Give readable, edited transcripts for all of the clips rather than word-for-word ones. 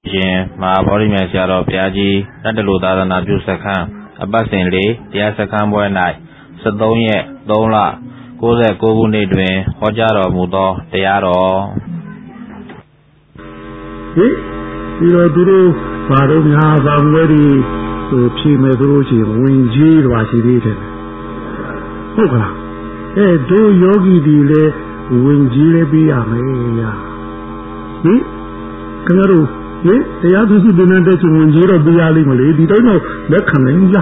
ရှင်မဟာဗောဓိမြတ်ဆရာတော်ဘုရားကြီးတတ္တလူသာသနာပြုစခန်းအပတ်စဉ်လေးတရားစခန်းပွဲ၌13ရက်3လ69ခုနှစ်တွင်ဟောကြားတော်မူသောတရားတော်ဒီလိုသူတို့ဘာလို့များဆောင်ဝဲဒီဖြေမဲ့သူတို့ချင်းဝင်ကြီးတော်ရှိသေးတယ်ဟုတ်ကလားတို့ယောဂီဒီလေဝင်ကြီးလေပြရမယ်ညာခင်ဗျားတို့တရားသူစီတင်တဲ့ချင်းဝင်ကြီးတော့ပြရလိမ့်မလေဒီတိုင်းတော့လက်ခံနိုင်လား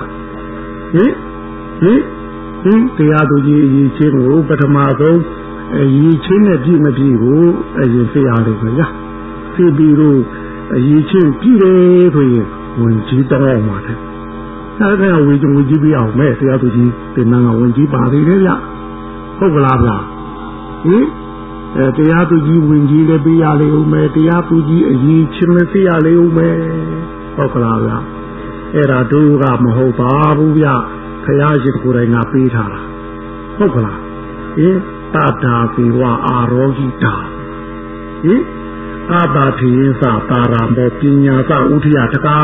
တရားသူကြီးအရေးချင်းကိုပထမဆုံးအရေးချင်းနဲ့ပြည့်မပြည့်ကိုအရင်သိရလိမ့်မယ်ညာသိပြီးတော့အရေးချင်းပြည့်တယ်ဆိုရင်ဝင်ကြီးတော့မှာတယ်အဲ့ဒါကဝင်ကြီးပြအောင်မဲ့တရားသူကြီးတင်နန်းကဝင်ကြီးပါသေးတယ်ဗျဟုတ်ကလားဗျတရားသူကြီးဝင်ကြီးလည်းပြရလေဦးမယ်တရားသူကြီးအရေးချင်းလည်းသိရလေဦးမယ်ဟုတ်ကလားဗျအဲ့ဒါတို့ကမဟုတ်ပါဘူးဗျဘုရားရှင်ကိုယ်တိုင်ကပေးထားတာဟုတ်ကလားတတာဇီဝအာရောဂိတာအာတာတိယသတာရမောပညာသဥထိယတကာ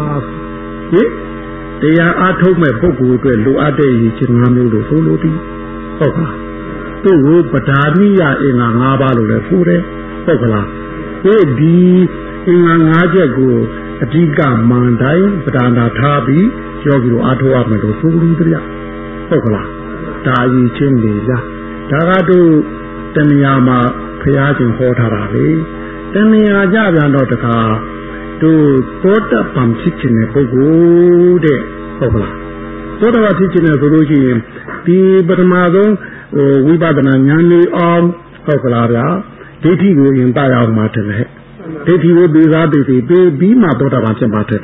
တရားအားထုတ်မဲ့ပုဂ္ဂိုလ်အတွက်လိုအပ်တဲ့ရည်ချင်း၅မျိုးလို့ဆိုလို့ပြီးဟုတ်ကလားသူ့ကိုပဒါနိယအင်္ဂါ၅ပါးလို့လည်းဆိုတယ်ဟုတ်ကလားဒီအင်္ဂါ၅ချက်ကိုအဓိကမန်တိုင်းပဒါနာထားပြီးယောဂီတို့အားထုတ်ရမယ်လို့ဆိုလို့ပြဟုတ်ကလားဒါအရေးချင်းနေလားဒါကတော့တဏှာမှာဘုရားရှင်ဟောထားတာလေတဏှာကြပြန်တော့တခါတို့သောတပန်ဖြစ်ခြင်းတဲ့ပုဂ္ဂိုလ်တဲ့ဟုတ်ကလားသောတပန်ဖြစ်ခြင်းတဲ့ဆိုလို့ရှိရင်ဒီပထမဆုံးဝိပဿနာဉာဏ်လေးအောင်ဟုတ်ကလားဗျာဒိဋ္ဌိကိုရင်တရအောင်မှာတယ်လေဒိဋ္ဌိကိုပြီးသားပြီးပြီးမှသောတပန်ဖြစ်မှာတယ်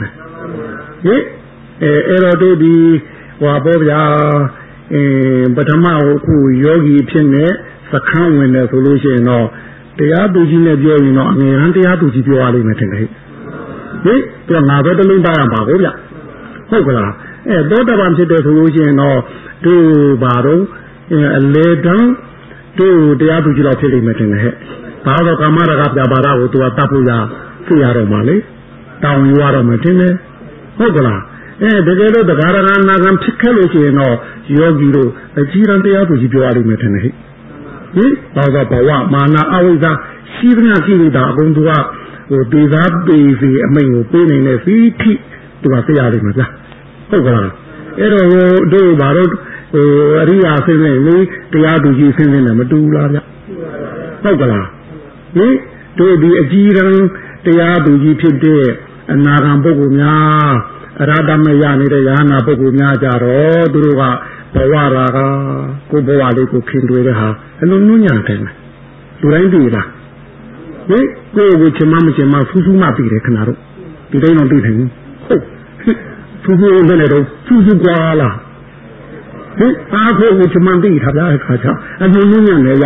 အဲ့တော့တို့ဒီဟောပေါ့ဗျာပထမခုယောဂီဖြစ်နေစခန်းဝင်တယ်ဆိုလို့ရှိရင်တော့တရားသူကြီးနဲ့ပြောရင်တော့အငယ်ဟန်တရားသူကြီးပြောရလိမ့်မယ်တင်လေပြငါပဲတလုံးသားရပါဘူးဗျဟုတ်ကလားသောတပန်ဖြစ်တယ်ဆိုလို့ရှိရင်တော့တို့ဘာတော့အလေတန်းတို့တရားသူကြီးတော့ဖြစ်လိမ့်မယ်တင်လေဘာတော့ကာမရာဂပြပါဒကိုသူကတတ်ဖို့ရသိရတော့မှလေတောင်းယူရတော့မှတင်လေဟုတ်ကလားတကယ်လို့တရားရဏနာကံဖြစ်ခဲ့လို့ရှိရင်တော့ယောဂီတို့အကြီးရန်တရားသူကြီးပြောရလိမ့်မယ်တင်လေဘာသာဘဝမာနအဝိဇ္ဇာရှိသမျှကိလေသာအကုန်သူကဒေသာပေစီအမိန်ကိုပေးနေတဲ့စီထိသူကသိရလိမ့်မယ်ဗျာဟုတ်ကလားအဲ့တော့တို့ဘာလို့အရိယာဆင်းနေလေတရားသူကြီးဆင်းနေတယ်မတူလားဗျဟုတ်ကလားတို့ဒီအကြီးရန်တရားသူကြီးဖြစ်တဲ့အနာဂံပုဂ္ဂိုလ်များအရဟတမရနေတဲ့ယဟနာပုဂ္ဂိုလ်များကြတော့သူတို့ကဘဝရာကကိုဘဝလေးကိုခင်တွေ့တဲ့ဟာအလုံးနုညံ့တယ်လူတိုင်းသိလားကိုယ်ကိုချင်မချင်မဖူးဖူးမှပြီးတယ်ခဏတော့ဒီတိုင်းတော့ပြီးတယ်ဟုတ်ဖူးဖူးနဲ့တော့ဖူးဖူးကွာလားအားကိုချင်မပြီးထားကြတဲ့ခါကျအလုံးနုညံ့လေရ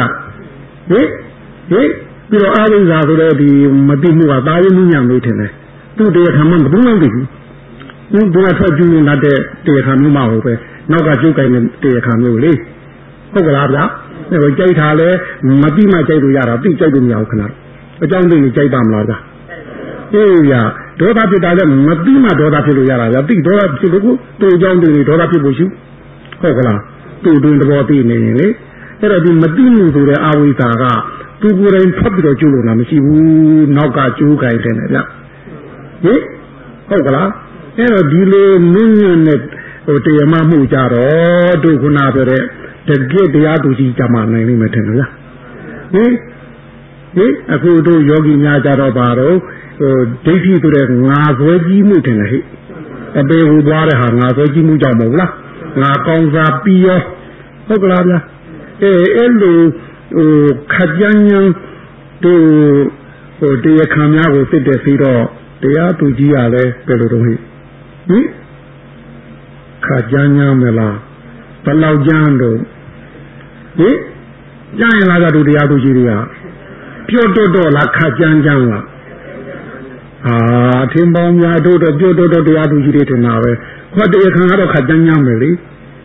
ပြီးတော့အားလုံးသာဆိုတော့ဒီမသိမှုကတာရင်နုညံ့လို့ထင်တယ်သူ့တရားခံမှမဘူးမသိဘူးသူကထွက်ကျူးနေတဲ့တရားခံမျိုးမဟုတ်ပဲနောက်ကကျုပ်ကိုင်တဲ့တရားခံမျိုးလေဟုတ်ကလားဗျာအဲ့တော့ကြိုက်တာလဲမပြီးမှကြိုက်လို့ရတာပြီးကြိုက်လို့မရဘူးခဏအကြောင်းသိနေကြိုက်ပါမလားဗျာရဒေါသဖြစ်တာလဲမပြီးမှဒေါသဖြစ်လို့ရတာဗျာပြီးဒေါသဖြစ်လို့ကိုသူ့အကြောင်းသိနေဒေါသဖြစ်ဖို့ရှိဟုတ်ကလားသူ့တွင်သဘောသိနေရင်လေအဲ့တော့ဒီမပြီးမှုဆိုတဲ့အာဝိဇ္ဇာကသူကိုယ်တိုင်ဖတ်ပြီးတော့ကျူးလို့လားမရှိဘူးနောက်ကကျိုးကိုင်တယ်ဗျာဟုတ်ကလားအဲ့တော့ဒီလိုနင်းညံ့တဲ့တရားမှမှုကြတော့တို့ခုနပြောတဲ့တကယ်တရားသူကြီးကြမှာနိုင်လိမ့်မယ်ထင်တယ်ဗျာအခုတို့ယောဂီများကြတော့ပါတော့ဒိဋ္ဌိဆိုတဲ့ငါဆွဲကြီးမှုထင်တယ်ဟိအပေဟူသွားတဲ့ဟာငါဆွဲကြီးမှုကြောင့်မဟုတ်လားငါကောင်းစားပြီးရောဟုတ်ကလားဗျာအဲ့လိုခကြမ်းညံတို့တရားခံများကိုသိတဲ့ပြီးတော့တရားသူကြီးရလဲဘယ်လိုတော့ဟိခကြမ်းညံမလားဘယ်လောက်ကြမ်းတော့ကြားရင်လားကတို့တရားသူကြီးတွေကပြောတော့လားခကြမ်းလားအထင်ပေါင်းများတို့တော့ပြောတော့တရားသူကြီးတွေထင်တာပဲဟောတရားခံကတော့ခကြမ်းမယ်လေ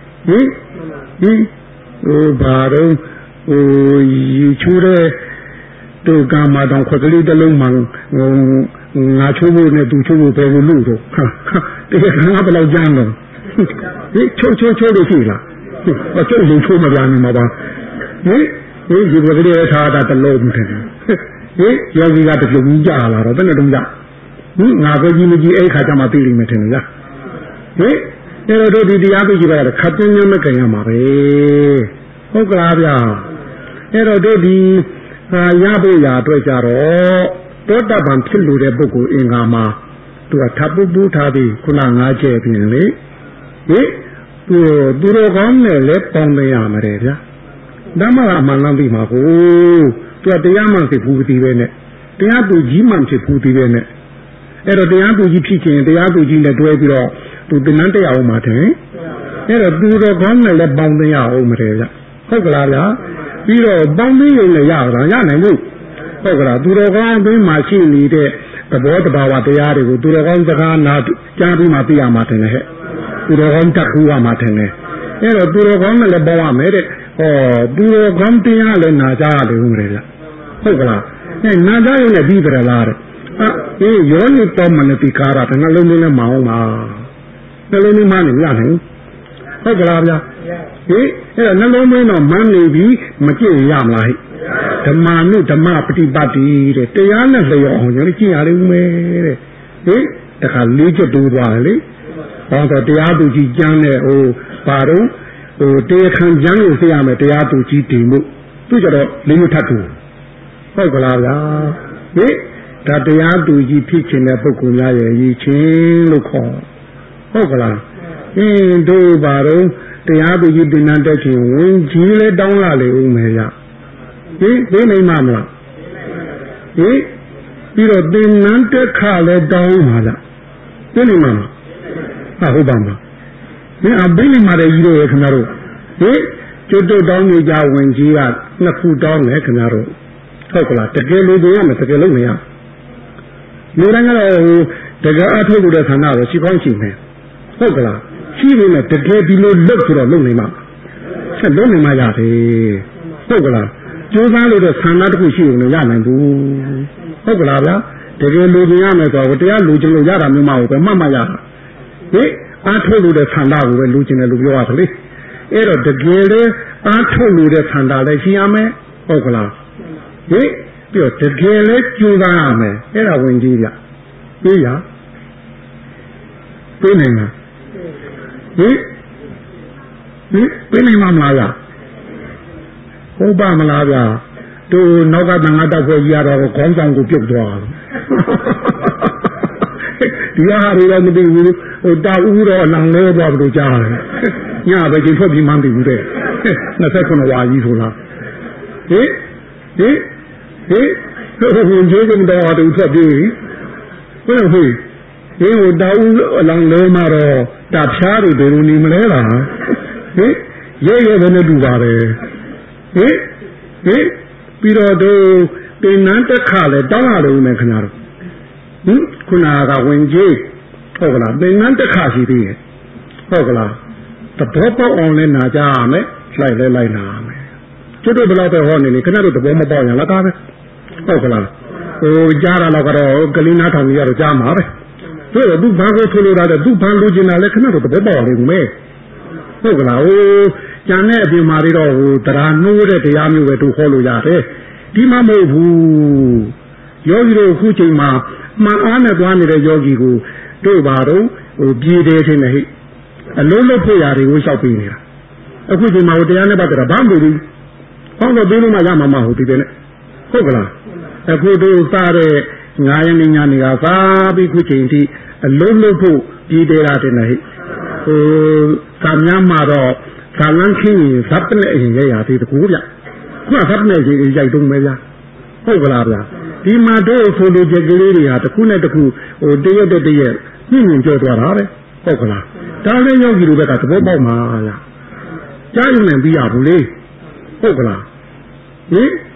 ဘာတော့ရီချိုးတဲ့တို့ကမှတော့ခွက်ကလေးတစ်လုံးမှငါချိုးဖို့နဲ့သူချိုးဖို့ပဲလို့လို့တော့တကယ်ငါဘယ်လောက်ကြမ်းတော့ဒီချိုးလို့ရှိလားအကျုပ်ရင်ချိုးမပြနိုင်မှာပါဒီဘယ်လိုလဲထားတာတလုံးမှုတယ်ယောဂီကတပြုံကြီးကြလာတော့ဘယ်နဲ့တုံးကြငါကိုကြီးမကြီးအဲ့ခါကျမှသိလိမ့်မယ်ထင်လို့လားအဲ့တော့ဒီတရားသိကြပါတော့ခတ်တင်းညမကြင်ရမှာပဲဟုတ်ကလားဗျာအဲ့တော့ဒီရဖို့ရာအတွက်ကြတော့တောတပံဖြစ်လို့တဲ့ပုဂ္ဂိုလ်အင်္ဂါမှာသူကထပ်ပူထားပြီးခုန၅ချက်ပြင်လေသူတော်ကောင်းနဲ့လည်းပေါင်းသိရမှာတယ်ဗျာဓမ္မကအမှန်လားပြီးမှာကိုသူကတရားမှဖြစ်ဘူးပြီးပဲနဲ့တရားသူကြီးမှဖြစ်ဘူးပြီးပဲနဲ့အဲ့တော့တရားသူကြီးဖြစ်ခြင်းတရားသူကြီးနဲ့တွဲပြီးတော့သူသင်္นานတရားအောင်မှာတယ်အဲ့တော့သူတော်ကောင်းနဲ့လည်းပေါင်းသိရအောင်မှာတယ်ဗျဟုတ်ကလားဗျာပြီးတော့ပေါင်းသိရုံနဲ့ရတာရနိုင်ဘူးဟုတ်ကလားသူတော်ကောင်းအတွင်းမှာရှိနေတဲ့သဘောတဘာဝတရားတွေကိုသူတော်ကောင်းစကားနာကြားပြီးမှသိရမှာတယ်ဟဲ့သူတော်ကောင်းတတ်ခုရမှာတယ်အဲ့တော့သူတော်ကောင်းနဲ့လည်းပေါင်းရမယ်တဲ့သူတော်ကောင်းတရားလည်းနာကြရတယ်ဦးမယ်ဗျဟုတ်ကလားနာကြရုံနဲ့ပြီးကြလားတဲ့ယောနိတောမနတိကာရတဲ့နှလုံးသွင်းနဲ့မအောင်ပါနှလုံးသွင်းမှနေရနိုင်ဟုတ်ကလားဗျအဲ့တော့နှလုံးသွင်းတော့မန်းနေပြီမကြည့်ရမလားဓမ္မာနုဓမ္မပฏิပတ်တိတဲ့တရားနဲ့လျော်အောင်ကျွန်တော်ကြည့်ရလိမ့်မယ်တဲ့တခါလေးချက်တိုးသွားတယ်လေဟောတော့တရားသူကြီးကျမ်းနဲ့ဘာတော့တရားခံကျမ်းကိုသိရမယ်တရားသူကြီးတည်မှုသူကြတော့လေးမထပ်ဘူးဟုတ်ကလားဗျာဒါတရားသူကြီးဖြစ်ခြင်းတဲ့ပုဂ္ဂိုလ်များရဲ့ရည်ချင်းလို့ခေါ်ဟုတ်ကလားတို့ဘာတော့တရားသူကြီးတင်တဲ့ချင်းဝင်ကြီးလဲတောင်းလာလေဦးမယ်ဗျသိနိုင်မှာမလားပြီးတော့တင်နန်းတက်ခလဲတောင်းပါလားသိနိုင်မှာဟုတ်ပါမှာအဘိလိမာတဲ့ကြီးတို့ရဲ့ခင်ဗျားတို့ကျွတ်တုတ်တောင်းနေကြဝင်ကြီးကနှစ်ခုတောင်းတယ်ခင်ဗျားတို့ဟုတ်ကလားတကယ်လို့ကြရမယ်တကယ်လို့မရလူတိုင်းကတော့တကယ်အထုတ်လို့တဲ့ဌာနကိုရှိကောင်းရှိမယ်ဟုတ်ကလားရှိနေမယ်တကယ်ဒီလိုလုပ်ဆိုတော့လုပ်နေမှာဆက်လုပ်နေမှာရတယ်ဟုတ်ကလားကျိုးစားလို့တဲ့ဌာနတစ်ခုရှိုံနဲ့ရနိုင်ဘူးဟုတ်ကလားဗျာတကယ်လူကျင်ရမယ်ဆိုတော့တရားလူကျင်လို့ရတာမျိုးမဟုတ်ပဲမှတ်မှရတာအားထုတ်လို့တဲ့ဌာနကိုပဲလူကျင်တယ်လို့ပြောရတယ်လေအဲ့တော့တကယ်လေအားထုတ်လို့တဲ့ဌာနလည်းရှိရမယ်ဟုတ်ကလားပြီးတော့တကယ်လေကျိုးစားရမယ်အဲ့ဒါဝင်ကြီးပြပြီးရပြီးနိုင်လားပြီးနိုင်မှာမလားဟုတ်ပါမလားဗျာတို့နောက်ကတန်ခါတောက်ဖွဲ့ကြီးရတော့ခေါင်းဆောင်ကိုပြုတ်သွားဒီဟာတွေလည်းမသိဘူးတာဦးတော့အလံလဲသွားလို့ကြားတယ်ညပဲကျင်ထွက်ပြီးမှန်းသိဘူးတဲ့29ဝါကြီးဆိုလားဟင်ဝင်ကြီးကတော့တူထွက်ပြီးဟိတာဦးအလံလဲမှာတော့တာဖျားတွေဘယ်လိုနေမလဲလားရဲပဲနဲ့တူပါပဲပြီးတော့တို့တင်နန်းတက်ခလဲတောင်းရလို့မယ်ခင်ဗျားတို့ခုနကဝင်ကြီးဟုတ်ကလားတင်နန်းတက်ခရှိသေးရဲ့ဟုတ်ကလားသဘောပေါက်အောင်လဲနာကြရမယ်လိုက်နာရမယ်ကျွတ်တို့ဘယ်လောက်ပဲဟောနေနေခင်ဗျားတို့သဘောမပေါက်ရင်လာတာပဲဟုတ်ကလားကြားတာတော့ကတော့ကလေးနားထောင်ကြီးရတော့ကြားမှာပဲတို့သူဘာကိုထိုးလို့တာလဲသူဘာလူကျင်တာလဲခင်ဗျားတို့သဘောပေါက်လိမ့်မယ်ဟုတ်ကလားကျန်တဲ့အပြင်မှာတော့တရားနှိုးတဲ့တရားမျိုးပဲတို့ဟောလို့ရတယ်ဒီမှမဟုတ်ဘူးယောဂီတို့အခုချိန်မှာမှန်အားနဲ့သွားနေတဲ့ယောဂီကိုတို့ဘာတော့ပြည်တယ်ထင်တယ်ဟိအလုံးလုံးဖို့ရာတွေကိုလျှောက်ပြီးနေတာအခုချိန်မှာတရားနဲ့ပတ်သက်တာဘာမှမဟုတ်ဘူးဟောတော့ပြီးလို့မှရမှာမဟုတ်ဒီပဲနဲ့ဟုတ်ကလားအခုတို့စားတဲ့9ရက်နေ့ညနေကစားပြီးခုချိန်ထိအလုံးလုံးဖို့ပြည်တယ်တာတင်တယ်ဟိသာမြမ်းမှာတော့ဇာလန်းခင်းရင်ဇပ်နဲ့အရင်ရရသေးတကူဗျခုကဇပ်နဲ့ကြီးရိုက်တုံးပဲဗျဟုတ်ကလားဗျဒီမှာတို့ဆိုလိုချက်ကလေးတွေဟာတစ်ခုနဲ့တစ်ခုတရက်ညှင်းကြောသွားတာပဲဟုတ်ကလားဒါလည်းယောဂီတို့ဘက်ကသဘောပေါက်မှာလားကြားရုံနဲ့ပြီးရဘူးလေဟုတ်ကလားသ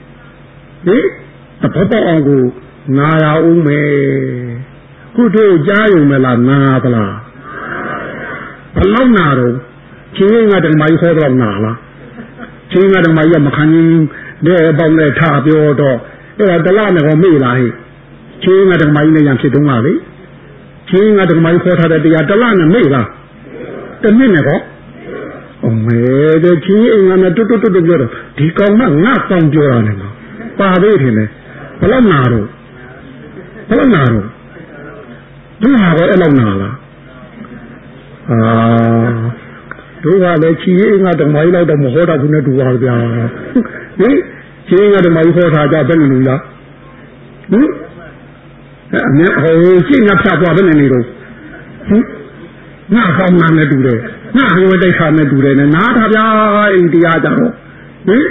ဘောပေါက်အောင်ကိုနာရအောင်မယ်ခုတို့ကြားရုံမလားနာသလားဘလောက်နာတော့ချင်းကတည်းကမကြီးခေါ်တော့နာလားချင်းကတည်းကမကြီးမခံတဲ့ပေါင်းနဲ့ထားပြောတော့အဲ့ဒါတလားနဲ့ကောမေ့လားဟဲ့ချင်းကတမိုင်းနဲ့ရံဖြစ်တုံးပါလေချင်းကတမိုင်းခေါ်ထားတဲ့တရားတလားနဲ့မိလားတနည်းနဲ့ကောအမေတဲ့ချင်းအိမ်ကနဲ့တွတ်ပြောတော့ဒီကောင်ကငါဆောင်ပြောတာနဲ့ပါသေးတယ်လေဘလောက်နာတော့သူဟာကောအဲ့လောက်နာလားတို့ကလည်းချီအိမ်ကတမိုင်းလောက်တော့မဟောတာဘူးနဲ့တူပါဗျာဟင်ချင်းကတမိုင်းခေါ်ထားကြဘယ်လိုလဲလားဟင်အမေဟိုရှင်းငါဖြတ်သွားဘယ်နေလို့ဟင်ငါကောင်းနာနဲ့တူတယ်ငါဟိုတိတ်ခါနဲ့တူတယ်နဲ့နားထားဗျာအိမ်တရားကြတော့ဟင်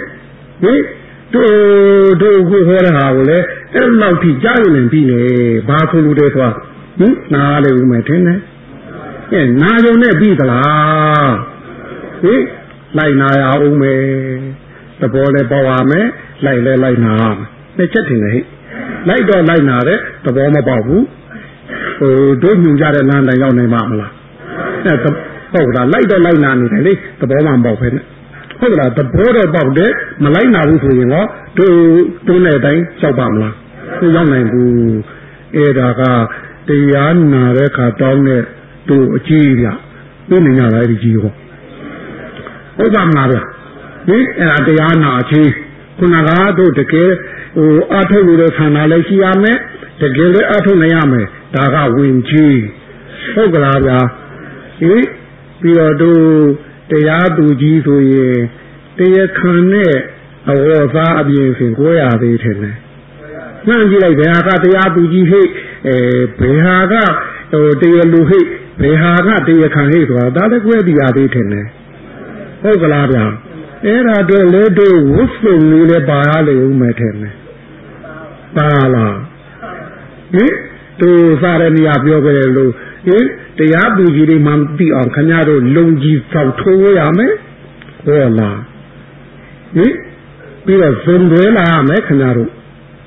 တို့ကိုဟောတဲ့ဟာကိုလေအဲ့လောက်ထိကြားရင်ပြီးနေဘာဆိုလို့တဲ့ဆိုဟင်နားလေဦးမယ်ထင်တယ်အဲနာယုံနဲ့ပြီးသလားဟင်လိုက်နာရအောင်မယ်သဘောလည်းပေါ်ပါမယ်လိုက်လဲလိုက်နာနှစ်ချက်တင်တယ်ဟဲ့လိုက်တော့လိုက်နာတဲ့သဘောမပေါက်ဘူးဟိုတို့ညွန်ကြတဲ့လမ်းတိုင်းရောက်နိုင်မှာမလားအဲဟုတ်လားလိုက်တော့လိုက်နာနေတယ်လေသဘောမှမပေါက်ဖ ೇನೆ ဟုတ်လားသဘောတော့ပေါက်တယ်မလိုက်နာဘူးဆိုရင်တော့တို့နဲ့တိုင်းရောက်ပါမလားသူရောက်နိုင်ဘူးအဲ့ဒါကတရားနာတဲ့ခါတောင်းတဲ့တို့အကြီးပြတို့နေရတာဒီကြီးဟောဟုတ်ပါမလားဗျဒီအဲ့ဒါတရားနာအချင်းခုနကတို့တကယ်ဟိုအထုတ်လို့တဲ့ဆန္ဒလည်းရှိရမယ်တကယ်လည်းအထုတ်နိုင်ရမယ်ဒါကဝင်ကြီးဟုတ်ကလားဗျာဟင်ပြီးတော့တို့တရားသူကြီးဆိုရင်တရားခံနဲ့အဝေါ်သားအပြင်ဆိုကိုရသေးတယ်နဲ့နှမ်းကြည့်လိုက်ဘယ်ဟာကတရားသူကြီးဟိဘယ်ဟာကဟိုတရားလူဟိဘယ်ဟာကတရားခံဟိဆိုတာဒါလည်းကိုရပြရသေးတယ်နဲ့ဟုတ်ကလားဗျာအဲ့ဒါတော့လေတို့ဝုစုံလေးလည်းပါရလေဦးမယ်ထင်တယ်ပါလားဟင်တို့စားရနေရပြောကြတယ်လို့ဟင်တရားသူကြီးတွေမှမသိအောင်ခင်ဗျားတို့လုံကြီးသောက်ထိုးရမယ်ဟုတ်လားဟင်ပြီးတော့ဇုံတွဲလာမယ်ခင်ဗျားတို့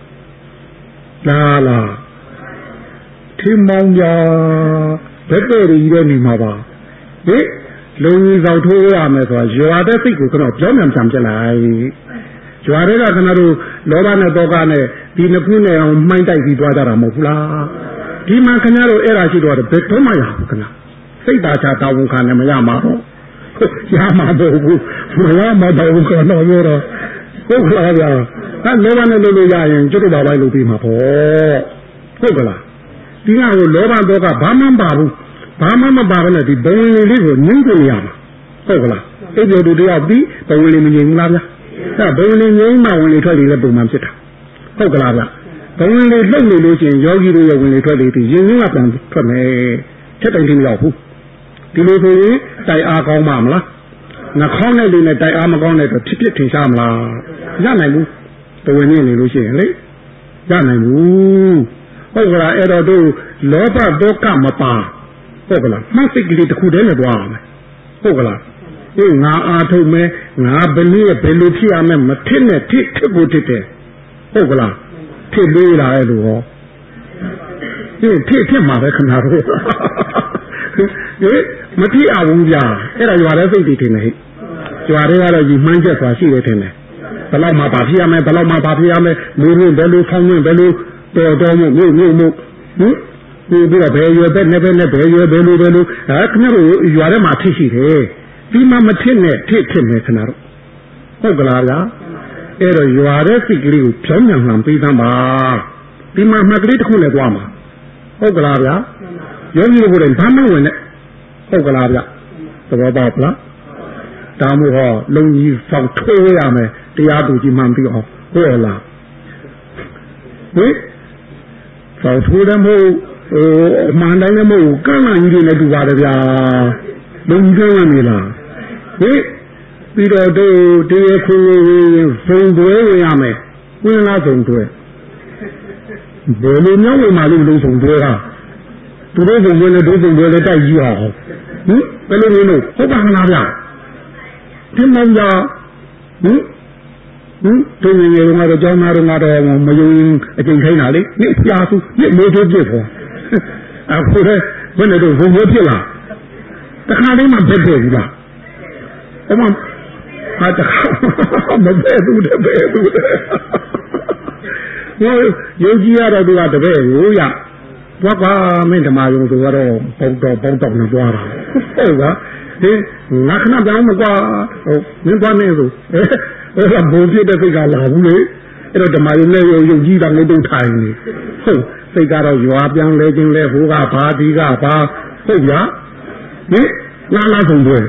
လားထင်းမောင်းကြဘက်တဲ့ရီတဲ့နေမှာပါဟင်လုံကြီးသောက်ထိုးရမယ်ဆိုတာရွာတဲ့စိတ်ကိုကျွန်တော်ပြောင်းပြန်ပြလိုက်ရွာတွေကခင်ဗျားတို့လောဘနဲ့တောကနဲ့ဒီနှစ်ခုနဲ့အောင်မှိုင်းတိုက်ပြီးသွားကြတာမဟုတ်ဘူးလားဒီမှာခင်ဗျားတို့အဲ့ဒါရှိတော့ဘယ်တော့မှရဘူးခင်ဗျာစိတ်သာချတာဝန်ခံနဲ့မရမှာတော့ရမှာတော့ဘူးမရမှာတော့ဘူးကတော့ပြောတော့ဟုတ်ကလားဗျာအဲ့လောဘနဲ့လုပ်လို့ရရင်ကျွတ်တော့ဘာပဲလုပ်ပြီးမှာပေါ့ဟုတ်ကလားဒီကကိုလောဘတော့ကဘာမှမပါဘူးဘာမှမပါဘဲနဲ့ဒီဘဝင်လေးကိုငြိမ့်ကြရမှာဟုတ်ကလားအိပ်ပျော်တူတယောက်ပြီးဘဝင်လေးမငြိမ့်ဘူးလားဗျာအဲ့ဘဝင်လေးငြိမ့်မှဝင်လေးထွက်လေးလည်းပုံမှန်ဖြစ်တာဟုတ်ကလားဗျာဘဝင်လေးလှုပ်နေလို့ချင်းယောဂီတို့ရဲ့ဝင်လေထွက်လေဒီရင်ရင်းကပြန်ထွက်မယ်ချက်တိုင်တင်မရောက်ဘူးဒီလိုဆိုရင်တိုက်အားကောင်းပါမလားနှာခေါင်းနဲ့လူနဲ့တိုက်အားမကောင်းတဲ့တော့ဖြစ်ထင်ရှားမလားရနိုင်ဘူးဘဝင်နေလို့ရှိရင်လေရနိုင်ဘူးဟုတ်ကလားအဲ့တော့တို့လောဘဒေါကမပါဟုတ်ကလားမှတ်စိတ်ကလေးတစ်ခုတည်းနဲ့တွားရမယ်ဟုတ်ကလားအေးငါအားထုတ်မယ်ငါဘယ်နည်းဘယ်လိုဖြစ်ရမယ်မထစ်နဲ့ထစ်ကိုထစ်တယ်ဟုတ်ကလားဖြစ်လေးလာရဲ့လို့ဟောဖြစ်မှာပဲခင်ဗျားတို့ဟင်မဖြစ်အောင်ဘူးဗျာအဲ့ဒါရွာတဲ့စိတ်တွေထင်တယ်ဟဲ့ရွာတွေကတော့ဒီမှန်းချက်ဆိုတာရှိတယ်ထင်တယ်ဘယ်လောက်မှပါဖြစ်ရမယ်ဘယ်လောက်မှပါဖြစ်ရမယ်လူရင်းဘယ်လိုဖောင်းရင်းဘယ်လိုတော်မှုမြို့ဟင်ဒီပြီးတော့ဘယ်ရွယ်ပဲနဲ့ဘယ်ရွယ်ဘယ်လိုခင်ဗျားတို့ရွာထဲမှာဖြစ်ရှိတယ်ဒီမှာမဖြစ်နဲ့ဖြစ်မယ်ခင်ဗျားတို့ဟုတ်ကလားဗျာအဲ့တော့ရွာတဲ့စိတ်ကလေးကိုဖြောင်းပြန်လှန်ပေးသမ်းပါဒီမှာမှတ်ကလေးတစ်ခုနဲ့သွားမှာဟုတ်ကလားဗျာယောဂီတို့ကဘာမှဝင်နဲ့ဟုတ်ကလားဗျသဘောပေါက်လားဒါမှမဟုတ်လုံကြီးဆောင်ထိုးရမယ်တရားသူကြီးမှန်ပြီးအောင်ဟုတ်လားဟင်ဆောင်ထိုးတယ်မဟုတ်အမှန်တိုင်းလည်းမဟုတ်ကန့်လန့်ကြီးတွေလည်းတူပါတယ်ဗျာလုံကြီးကန့်လန့်နေလားဟင်ပြီးတော့တို့တရားခွင့်ဇုံတွဲဝင်ရမယ်ဝင်လားဇုံတွဲဘယ်လိုမျိုးဝင်မှလို့လုံဇုံတွဲကသူတို့ဇုံတွဲနဲ့တို့ဇုံတွဲလည်းတိုက်ကြည့်အောင်ဟင်ဘယ်လိုမျိုးလို့ဟုတ်ပါမလားဗျဒီမောင်ကြတို့ငယ်ငယ်ကတော့ကျောင်းသားတွေကတော့မယုံအကျင့်ခိုင်းတာလေနိပြာစုနိမိုးထိုးပြစ်ပေါ်အခုလည်းဘယ်နဲ့တော့ဇုံတွဲဖြစ်လာတခါလေးမှဘက်တယ်ဘူးလားအမဟာတခါမဘဲသူတဲ့ဘဲသူတဲ့ယုံကြည်ရတော့သူကတပည့်ကိုရသွားပါမင်းဓမ္မယုံဆိုတော့ပေါင်းတော့နဲ့သွားတာဟုတ်ကဟင်ငါခဏပြောင်းမကွာမင်းသွားနေဆိုအဲ့ဒါဘုံဖြစ်တဲ့စိတ်ကလာဘူးလေအဲ့တော့ဓမ္မယုံနဲ့ယုံကြည်တာငုံတုံထိုင်နေဟုတ်စိတ်ကတော့ရွာပြန်လဲခြင်းလဲဟိုကဘာဒီကဘာဟုတ်ရဟင်လာဆုံးပွဲ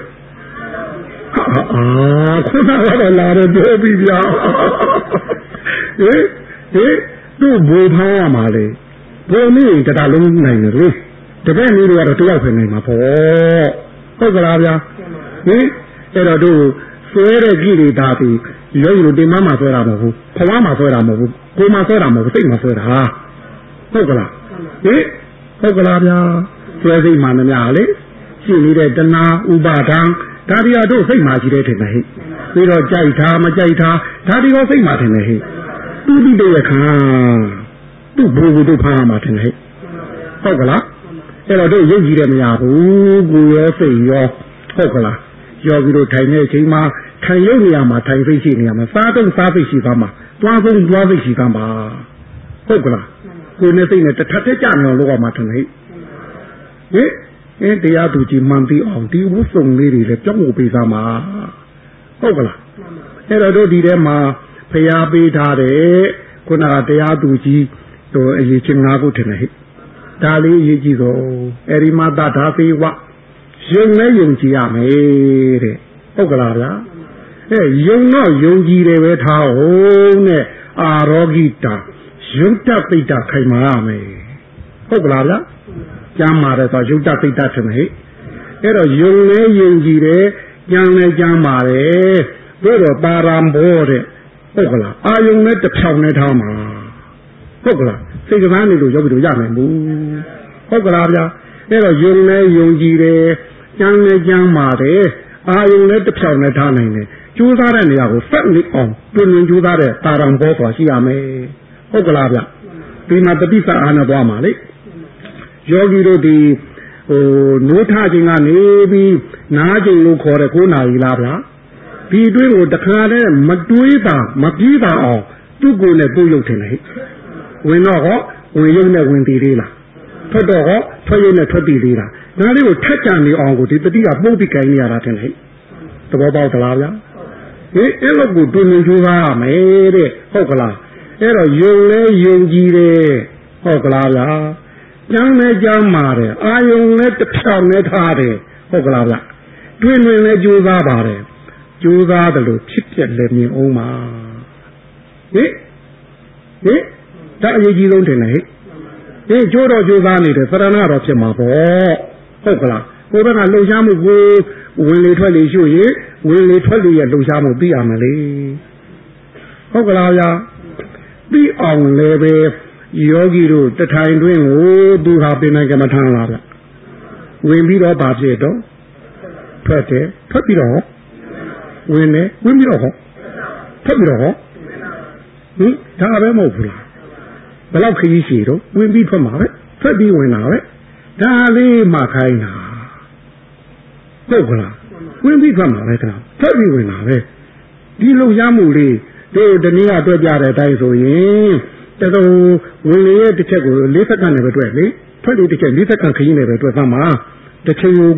ခုနကတော့လာတော့ပြောပြီးဗျာဟင်သူ့ဘူဖားရမှာလေဘုံနည်းတလုံးနိုင်တယ်လေတပည့်နည်းတွေကတော့တယောက်ပဲနိုင်မှာပေါ့ဟုတ်ကလားဗျာဟင်အဲ့တော့တို့ဆွဲတဲ့ကြည့်တွေဒါပြီးရုပ်လို့တင်မမှာဆွဲတာမဟုတ်ဘူးခွားမှာဆွဲတာမဟုတ်ဘူးကိုယ်မှာဆွဲတာမဟုတ်ဘူးစိတ်မှာဆွဲတာဟုတ်ကလားဟင်ဟုတ်ကလားဗျာဆွဲစိတ်မှာမများလေရှိနေတဲ့တဏှာဥပါဒံဒါတွေတို့စိတ်မှာရှိတဲ့ထင်တယ်ဟဲ့ပြီးတော့ကြိုက်တာမကြိုက်တာဒါတွေရောစိတ်မှာထင်တယ်ဟဲ့သူတိတဲ့ခံသူ့ဘူတို့ဖားမှာထင်တယ်ဟဲ့ဟုတ်ကလားအဲ့တော့တို့ရုပ်ကြည့်တယ်မရဘူးကိုရောစိတ်ရောဟုတ်ကလားရောပြီးတော့ထိုင်တဲ့အချိန်မှာထိုင်ရုပ်နေရာမှာထိုင်စိတ်ရှိနေရမှာစားတော့စားစိတ်ရှိသားမှာတွားဆုံးတွားစိတ်ရှိသားမှာဟုတ်ကလားကိုယ်နဲ့စိတ်နဲ့တစ်ထပ်တက်ကြနေအောင်လုပ်ရမှာထင်တယ်ဟင်တရားသူကြီးမှန်ပြီးအောင်ဒီဝုစုံလေးတွေလည်းပြောင်းဖို့ပေးသားမှာဟုတ်ကလားအဲ့တော့တို့ဒီထဲမှာဖျားပေးထားတယ်ခုနကတရားသူကြီးတို့အရေးချင်း၅ခုထင်တယ်ဟဲ့ဒါလေးအရေးကြီးဆုံးအဲ့ဒီမှာသာဒါသေးဝယုံနဲ့ယုံကြည်ရမယ်တဲ့ဟုတ်ကလားဗျာယုံတော့ယုံကြည်တယ်ပဲထားအောင်နဲ့အာရောဂိတာယုတ်တပိတ္တခိုင်မာရမယ်ဟုတ်ကလားဗျာကျမ်းမာတယ်ဆိုယုတ်တပိတ္တထင်တယ်ဟဲ့အဲ့တော့ယုံနဲ့ယုံကြည်တယ်ကျမ်းနဲ့ကျမ်းမာတယ်တို့တော့ပါရံဘောတဲ့ဟုတ်ကလားအာယုံနဲ့တစ်ဖြောင်နဲ့ထားမှာဟုတ်ကလားစိတ်ကစားနေလို့ရောက်ပြီးတော့ရနိုင်ဘူးဟုတ်ကလားဗျာအဲ့တော့ယုံနဲ့ယုံကြည်တယ်ကျမ်းနဲ့ကျမ်းမာတယ်အာယုံနဲ့တစ်ဖြောင်နဲ့ထားနိုင်တယ်ကျိုးစားတဲ့နေရာကိုစက်နေအောင်တွင်ကျိုးစားတဲ့ပါရံဘောဆိုတာရှိရမယ်ဟုတ်ကလားဗျဒီမှာတတိစအာနဲ့သွားမှာလေယောဂီတို့ဒီနိုးထခြင်းကနေပြီးနားခြင်းလို့ခေါ်တဲ့9နာရီလားဗျာဒီအတွင်းကိုတခါတည်းမတွေးတာမပြေးတာအောင်သူ့ကိုယ်နဲ့ကိုယ်ရုပ်ထင်တယ်ဝင်တော့ဟောဝင်ရုပ်နဲ့ဝင်တည်သေးလားထွက်တော့ဟောထွက်ရုပ်နဲ့ထွက်တည်သေးလားဒါလေးကိုထက်ကြံနေအောင်ကိုဒီတတိကပုတ်ပြီးကြိုင်နေရတာထင်တယ်သဘောပေါက်သလားဗျာအဲ့လိုကိုတွင်ကျိုးစားရမယ်တဲ့ဟုတ်ကလားအဲ့တော့ယုံလဲယုံကြည်တယ်ဟုတ်ကလားဗျာကျမ်းနဲ့ကျမ်းမာတယ်အာယုံနဲ့တစ်ဖြောင်နဲ့ထားတယ်ဟုတ်ကလားဗျတွင်လဲကြိုးစားပါတယ်ကြိုးစားတယ်လို့ဖြစ်ပြက်လည်းမြင်အောင်ပါဟင်ဒါအရေးကြီးဆုံးတင်လေကျိုးတော့ကြိုးစားနေတယ်သရဏတော့ဖြစ်မှာပေါ့ဟုတ်ကလားကိုယ်ကလှုပ်ရှားမှုကိုဝင်လေထွက်လေရှုရင်ဝင်လေထွက်လေရဲ့လှုပ်ရှားမှုသိရမယ်လေဟုတ်ကလားဗျာသိအောင်လည်းပဲယောဂီတို့တထိုင်တွင်းကိုသူဟာပင်နိုင်ကမ္မထမ်းလာဗျဝင်ပြီးတော့ဘာဖြစ်တော့ထွက်တယ်ထွက်ပြီးတော့ဝင်တယ်ဝင်ပြီးတော့ဟောထွက်ပြီးတော့ဟောဒါပဲမဟုတ်ဘူးလားဘယ်လောက်ခရီးရှိတော့ဝင်ပြီးထွက်မှာပဲထွက်ပြီးဝင်တာပဲဒါလေးမှခိုင်းတာဟုတ်ကလားဝင်ပြီးထွက်မှာပဲကွာထွက်ပြီးဝင်တာပဲဒီလုံရမှုလေးတို့တနည်းအားတွေ့ကြတဲ့အတိုင်းဆိုရင်တတော်ဝင်လေရဲ့တစ်ချက်ကို4စက္ကန့်နဲ့ပဲတွေ့လေထွက်လေတစ်ချက်4စက္ကန့်ခရီးနဲ့ပဲတွေ့သမှာတစ်ချိန်ကို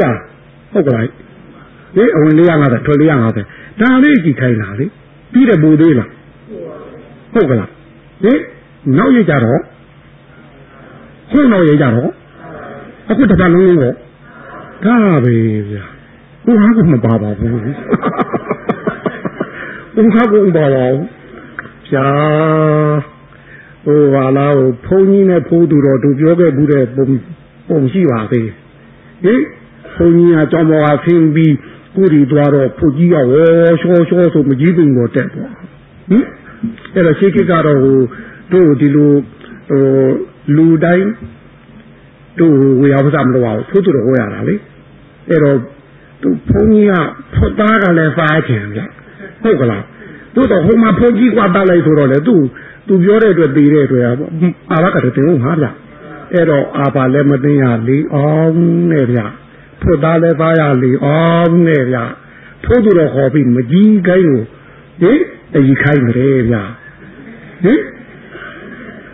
900ဟုတ်ကလားအဝင်450ထွက်450ဒါလေးကြည့်ခိုင်းတာလေပြီးတဲ့ဘူသေးလားဟုတ်ကလားနောက်ရကြတော့ခုနောက်ရကြတော့အခုတစ်ပတ်လုံးတော့ဒါပဲဗျာဘုရားကမပါပါဘူးဘုရားကမပါပါဘူးဗျာဟာလားဘုန်းကြီးနဲ့ဖိုးသူတော်သူပြောခဲ့ဘူးတဲ့ပုံရှိပါသေးဘုန်းကြီးကကြောင်းပေါ်ကဆင်းပြီးကိုယ်ဒီသွားတော့ဖို့ကြီးကဝေါ်ရှောဆိုမကြီးပင်တော့တက်သွားအဲ့တော့ရှိခိကတော့တို့ဒီလိုလူတိုင်းတို့ဝေယဝစမလို့ပါဘူးသူတို့ဟောရတာလေအဲ့တော့သူဘုန်းကြီးကဖွတ်သားကလည်းစားခြင်းဗျဟုတ်ကလားတို့တော့ဟိုမှာဘုန်းကြီးကတတ်လိုက်ဆိုတော့လေသူပြောတဲ့အတွက်သိတဲ့အတွက်အာဘကတော့တင်လို့မှာဗျအဲ့တော့အာဘလည်းမသိရလေအောင်နဲ့ဗျဖွတ်သားလည်းသားရလေအောင်နဲ့ဗျထို့သူတော့ဟောပြီးမကြီးကိုင်းလို့အကြီးခိုင်းတယ်ဗျ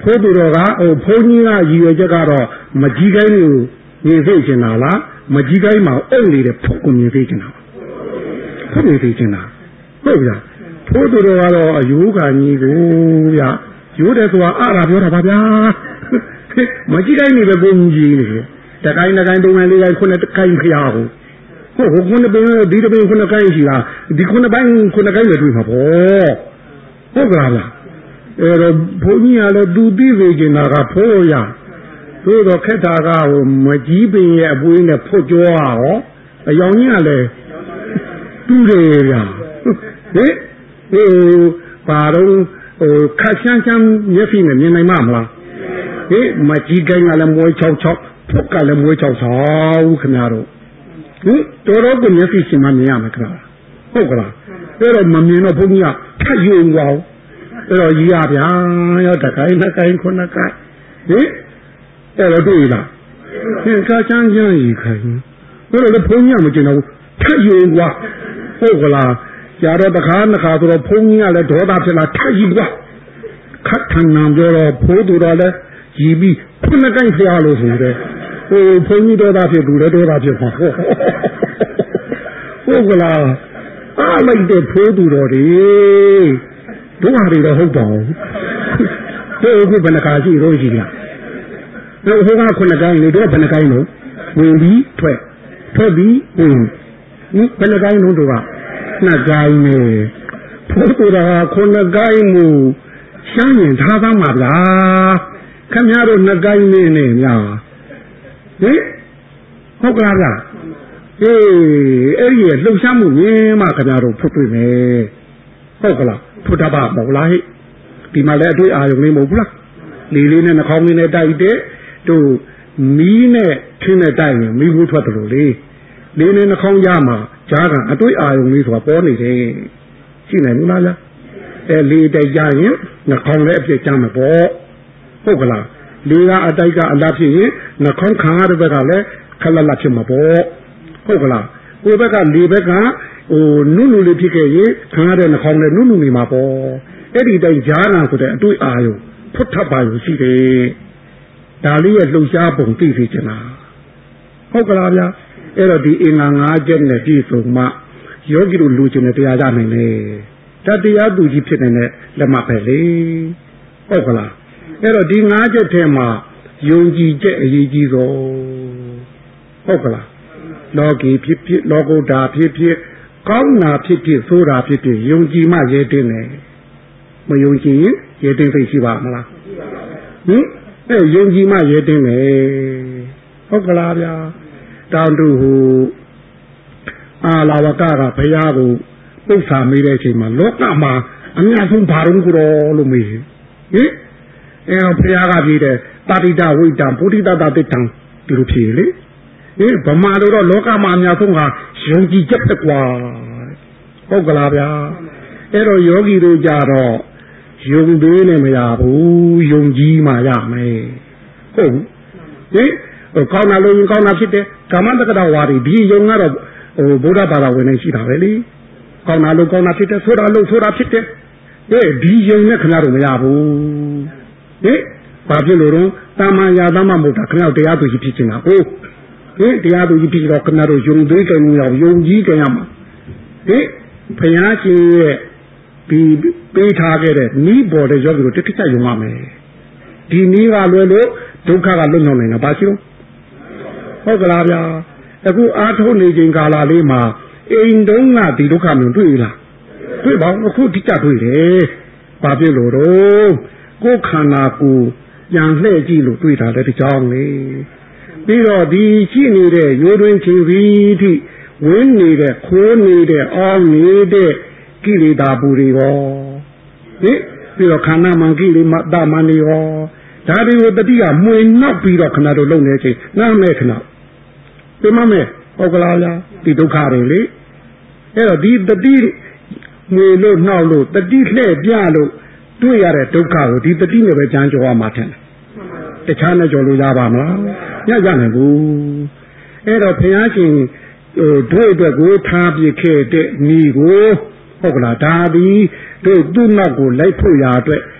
ဖိုးသူတော်ကဘုန်းကြီးကရည်ရွယ်ချက်ကတော့မကြီးကိုင်းကိုမြင်သိချင်တာလားမကြီးကိုင်းမှာအုပ်နေတဲ့ဖုတ်ကိုမြင်သိချင်တာဖုတ်မြင်သိချင်တာဟုတ်ဗျာဖိုးသူတော်ကတော့အယူခံကြီးကိုဗျာယူတယ်ဆိုတာအားလာပြောတာပါဗျာမကြီးကိုင်းနေပဲဘုန်းကြီးနေတကိုင်းတကိုင်း၃ကိုင်း၄ကိုင်းခုနှစ်ကိုင်းဖျားကိုဟုတ်ခုနှစ်ပင်ဒီတပင်ခုနှစ်ကိုင်းရှိလားဒီခုနှစ်ပိုင်းခုနှစ်ကိုင်းပဲတွေ့မှာပေါ့ဟုတ်ကလားဗျာအဲ့တော့ဘုန်းကြီးကလည်းသူသိစေချင်တာကဖိုးရသို့တော့ခက်တာကမကြီးပင်ရဲ့အပွေးနဲ့ဖုတ်ကြောရောအယောင်ကြီးကလည်းတူတယ်ဗျာဟင်ဘာတော့ခက်ချမ်းချမ်းမျက်စိနဲ့မြင်နိုင်မှာမလားဟင်မကြီးကိုင်းကလည်းမွေး66ဖုတ်ကလည်းမွေး66ခင်ဗျားတို့ဟင်တော်တော်ကိုမျက်စိရှင်မမြင်ရမယ်ခင်ဗျာဟုတ်ကလားအဲ့တော့မမြင်တော့ဘုန်းကြီးကထပ်ယုံသွားအဲ့တော့ကြီးရဗျာရောတကိုင်းနှစ်ကိုင်းခုနှစ်ကိုင်းဟင်အဲ့တော့တွေ့လားဟင်ခါချမ်းချမ်းကြီးခိုင်းအဲ့တော့ဘုန်းကြီးကမကျင်တော့ထပ်ယုံသွားဟုတ်ကလားကြာတော့တခါနှစ်ခါဆိုတော့ဘုန်းကြီးကလည်းဒေါသဖြစ်လာထပ်ယူသွားခတ်ထန်နံပြောတော့ဖိုးသူတော်လည်းရီပြီးခုနှစ်ကိုင်းဖျားလို့ဆိုတယ်ဘုန်းကြီးဒေါသဖြစ်သူလည်းဒေါသဖြစ်မှာဟုတ်ကလားအားလိုက်တဲ့ဖိုးသူတော်တွေတို့ဟာတွေတော့ဟုတ်ပါဘူးတို့အခုဘယ်နှခါရှိတော့ရှိလားတို့ဟိုကခုနှစ်ကိုင်းလေတို့ဘယ်နှကိုင်းလို့ဝင်ပြီးထွက်ပြီးဝင်ဘယ်နှကိုင်းလို့တို့ကနှစ်ကိုင်းနေဖိုးသူတော်ခုနှစ်ကိုင်းမှုရှမ်းရင်ထားသားမှာဗျာခင်ဗျားတို့နှစ်ကိုင်းနေများဟင်ဟုတ်ကလားဗျာအဲ့ဒီလှုပ်ရှားမှုမြင်မှခင်ဗျားတို့ဖွတ်တွေ့မယ်ဟုတ်ကလားဖွတ်တပါမဟုတ်လားဟိဒီမှာလည်းအတွေ့အာရုံလေးမဟုတ်ဘူးလားလေးနဲ့နှာခေါင်းလေးနဲ့တိုက်တဲ့တို့မီးနဲ့ထင်းနဲ့တိုက်ရင်မီးဘူးထွက်တယ်လို့လေးနဲ့နှာခေါင်းကြားမှာကြားကအတွေ့အာရုံလေးဆိုတာပေါ်နေတယ်ရှိနိုင်မလားလားလေးတိုက်ကြရင်နှာခေါင်းလည်းအပြည့်ကျမ်းမှာပေါ့ဟုတ်ကလားလေးကအတိုက်ကအလားဖြစ်ရင်နှာခေါင်းခါရတဲ့ဘက်ကလည်းခက်လက်လက်ဖြစ်မှာပေါ့ဟုတ်ကလားဟိုဘက်ကလေးဘက်ကနုလေးဖြစ်ခဲ့ရင်ခါရတဲ့နှာခေါင်းလည်းနုနေမှာပေါ့အဲ့ဒီတိုင်းကြားနာဆိုတဲ့အတွေ့အာရုံဖွတ်ထပ်ပါရုံရှိတယ်ဒါလေးရဲ့လှုပ်ရှားပုံသိစေချင်တာဟုတ်ကလားဗျာအဲ့တော့ဒီအင်္ဂါ၅ချက်နဲ့ပြည့်စုံမှယောဂီတို့လူကျင်တဲ့တရားရနိုင်တယ်တတရားသူကြီးဖြစ်နေတဲ့လက်မှတ်ပဲလေဟုတ်ကလားအဲ့တော့ဒီ၅ချက်ထဲမှာယုံကြည်ချက်အရေးကြီးဆုံးဟုတ်ကလားလောကီဖြစ်ဖြစ်လောကုတ္တရာဖြစ်ဖြစ်ကောင်းတာဖြစ်ဖြစ်ဆိုးတာဖြစ်ဖြစ်ယုံကြည်မှရဲတင်းတယ်မယုံကြည်ရင်ရဲတင်းသိရှိပါမလားဟင်အဲ့ယုံကြည်မှရဲတင်းတယ်ဟုတ်ကလားဗျာတောင်တူဟူအာလာဝကကဘုရားကိုပု္ပ္ပာမေးတဲ့အချိန်မှာလောကမှာအများဆုံးဘာလို့ကိုတော့လို့မေးဟင်ဘုရားကပြည်တယ်တာတိတဝိတံဗုဒ္ဓတတတိတံဒီလိုဖြေလေဗမာတို့တော့လောကမှာအများဆုံးကယုံကြည်ချက်တကွာဟုတ်ကလားဗျာအဲ့တော့ယောဂီတို့ကြတော့ယုံသေးနဲ့မရဘူးယုံကြည်မှရမယ်ဟုတ်ကောင်းတာလို့ရင်ကောင်းတာဖြစ်တယ်ကာမတက္ကဝါဒီဒီယုံကတော့ဗုဒ္ဓဘာသာဝင်နေရှိတာပဲလေကောင်းတာလို့ကောင်းတာဖြစ်တယ်ဆိုတာလို့ဆိုတာဖြစ်တယ်ဒီယုံနဲ့ခင်ဗျားတို့မရဘူးဘာဖြစ်လို့တော့တာမန်ရာသမမဟုတ်တာခင်ဗျားတို့တရားသူကြီးဖြစ်ချင်တာဟုတ်တရားသူကြီးဖြစ်တော့ခင်ဗျားတို့ယုံသေးတယ်လို့ယုံကြည်ကြရမှာဘုရားရှင်ရဲ့ဒီပေးထားခဲ့တဲ့နိဘော်တဲ့ယောဂီတို့တစ်ခါယုံရမယ်ဒီနည်းကလွယ်လို့ဒုက္ခကလွတ်နိုင်တာဘာရှိလို့ဟုတ်ကလားဗျာအခုအားထုတ်နေချိန်ကာလလေးမှာအိမ်တုံးကဒီဒုက္ခမျိုးတွေ့လားတွေ့ပါဘူးအခုတိကျတွေ့တယ်ဘာဖြစ်လို့တော့ကိုယ်ခန္ဓာကိုယ်ပြန်လှည့်ကြည့်လို့တွေ့တာလည်းတကြောင်လေပြီးတော့ဒီရှိနေတဲ့ရိုးတွင်းချင်းပြီးထိဝင်းနေတဲ့ခိုးနေတဲ့အောင်းနေတဲ့ကိလေသာပူတွေရောပြီးတော့ခန္ဓာမှန်ကိလေသာမှန်တွေရောဒါတွေကိုတတိကမှွေနောက်ပြီးတော့ခဏတို့လုံနေချင်းနားမဲ့ခဏပြမမဲ့ဟုတ်ကလားလားဒီဒုက္ခတွေလေအဲ့တော့ဒီတတိမှွေလို့နှောက်လို့တတိလှဲ့ပြလို့တွေ့ရတဲ့ဒုက္ခကိုဒီတတိနဲ့ပဲကြမ်းကြောရမှာထင်တယ်တခြားနဲ့ကြောလို့ရပါမလားရနိုင်ဘူးအဲ့တော့ဘုရားရှင်တို့အတွက်ကိုထားပြခဲ့တဲ့ဤကိုဟုတ်ကလားဒါသည်တို့သူ့နောက်ကိုလိုက်ဖို့ရာအတွက်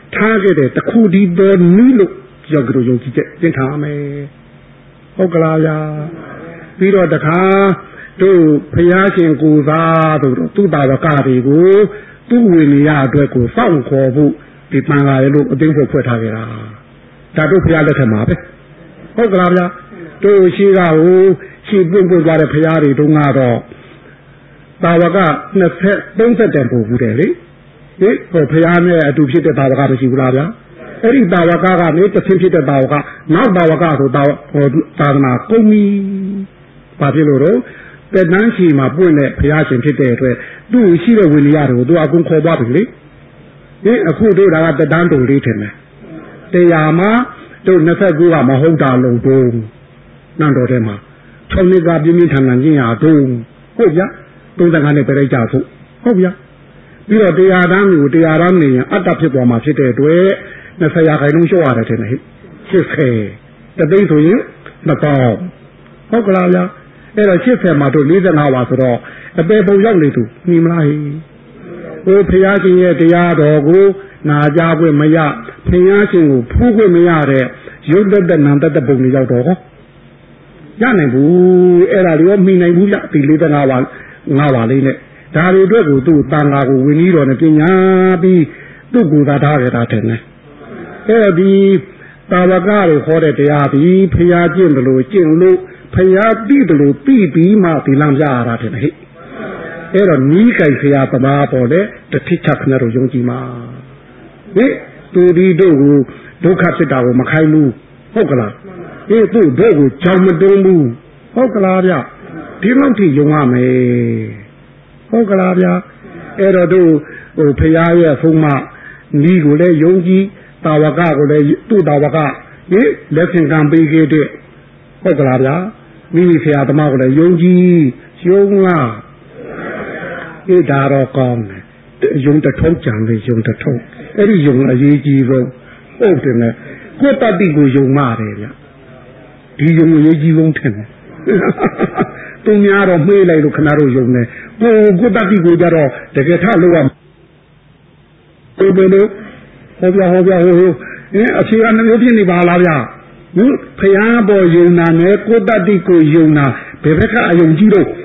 ထားခဲ့တဲ့တခုဒီတော်နည်းလို့ယောဂီတို့ယုံကြည်ချက်သင်ထားမယ်ဟုတ်ကလားဗျာပြီးတော့တခါတို့ဘုရားရှင်ကိုယ်သာတို့သူ့တာဝကတွေကိုသူ့ဝိနည်းအတွက်ကိုစောင့်ခေါ်ဖို့ဒီပန်လာရလို့အသိဖို့ဖွက်ထားကြတာဒါတို့ဘုရားလက်ထက်မှာပဲဟုတ်ကလားဗျာတို့ရှိကဟိုရှိပွင့်ပွင့်သွားတဲ့ဘုရားတွေတုန်းကတော့တာဝက20 30တန်ပို့ဘူးတယ်လေဟိဟိုဘုရားနဲ့အတူဖြစ်တဲ့တာဝကမရှိဘူးလားဗျာအဲ့ဒီတာဝကကနေတစ်ဆင့်ဖြစ်တဲ့တာဝကနောက်တာဝကဆိုတာဟိုသာသနာကုန်ပြီဘာဖြစ်လို့တော့တဲ့တန်းချီမှာပွင့်တဲ့ဘုရားရှင်ဖြစ်တဲ့အတွက်သူ့ရှိတဲ့ဝိနည်းတွေကိုသူအကုန်ခေါ်သွားပြီလေဟင်အခုတို့ဒါကတန်းတုံလေးထင်တယ်တရားမှာတို့29ကမဟုတ်တာလုံးတုံးနန်းတော်ထဲမှာ6နှစ်ကပြင်းပြင်းထန်ထန်ကျင့်ရတုံးဟုတ်ဗျာ35နဲ့ပြလိုက်ကြဖို့ဟုတ်ဗျာပြီးတော့တရားတန်းမျိုးတရားတန်းနေရင်အတ္တဖြစ်သွားမှာဖြစ်တဲ့အတွက်20ရာခိုင်နှုန်းလျှော့ရတယ်ထင်တယ်ဟိ80တသိန်းဆိုရင်2000ဟုတ်ကလားဗျာအဲ့တော့80မှာတို့45ပါဆိုတော့အပေပုံရောက်နေသူနှီးမလားဟိဟိုဘုရားရှင်ရဲ့တရားတော်ကိုနာကြားခွင့်မရဘုရားရှင်ကိုဖူးခွင့်မရတဲ့ရုပ်သက်နံသက်ပုံတွေရောက်တော့ဟောရနိုင်ဘူးအဲ့ဒါတွေရောမိနိုင်ဘူးဗျဒီ45ပါ5ပါလေးနဲ့ဒါတွေအတွက်ကိုသူ့တန်ခါကိုဝင်းကြီးတော်နဲ့ပညာပြီးသူ့ကိုယ်သာထားကြတာတယ်နဲ့အဲ့ဒီတာဝကတွေခေါ်တဲ့တရားပြီးဖျားကျင့်တယ်လို့ကျင့်လို့ဖျားသိတယ်လို့သိပြီးမှဒီလမ်းပြရတာတယ်ဟဲ့အဲ့တော့နီးကြိုက်ဖျားသမားပေါ်တဲ့တတိချခဏတို့ယုံကြည်မှာဟင်သူဒီတို့ကိုဒုက္ခဖြစ်တာကိုမခိုင်းဘူးဟုတ်ကလားအေးသူ့တို့ကိုကြောင်မတုံးဘူးဟုတ်ကလားဗျဒီလောက်ထိယုံရမယ်ဟုတ်ကလားဗျအဲ့တော့တို့ဟိုဖျားရဲ့ဆုံးမနီးကိုလည်းယုံကြည်တာဝကကိုလည်းသူ့တာဝကဟင်လက်ဆင့်ကမ်းပေးခဲ့တဲ့ဟုတ်ကလားဗျာမိမိဆရာသမားကိုလည်းယုံကြည်ယုံလားအေးဒါတော့ကောင်းတယ်ယုံတထုံးကြံလေယုံတထုံးအဲ့ဒီယုံအရေးကြီးဆုံးဟုတ်တယ်နဲ့ကိုယ်တတိကိုယုံမှတယ်ဗျဒီယုံအရေးကြီးဆုံးထင်တယ်သူများတော့မေးလိုက်လို့ခဏတော့ယုံတယ်ကိုယ်တတိကိုကြတော့တကယ်ထလို့ရဘယ်လိုဟောပြဟိုအဖြေကနှမျိုးဖြစ်နေပါလားဗျဟင်ဖျားပေါ်ယုံနာနဲ့ကိုတတိကိုယုံနာဘယ်ဘက်ကအယုံကြည်တော့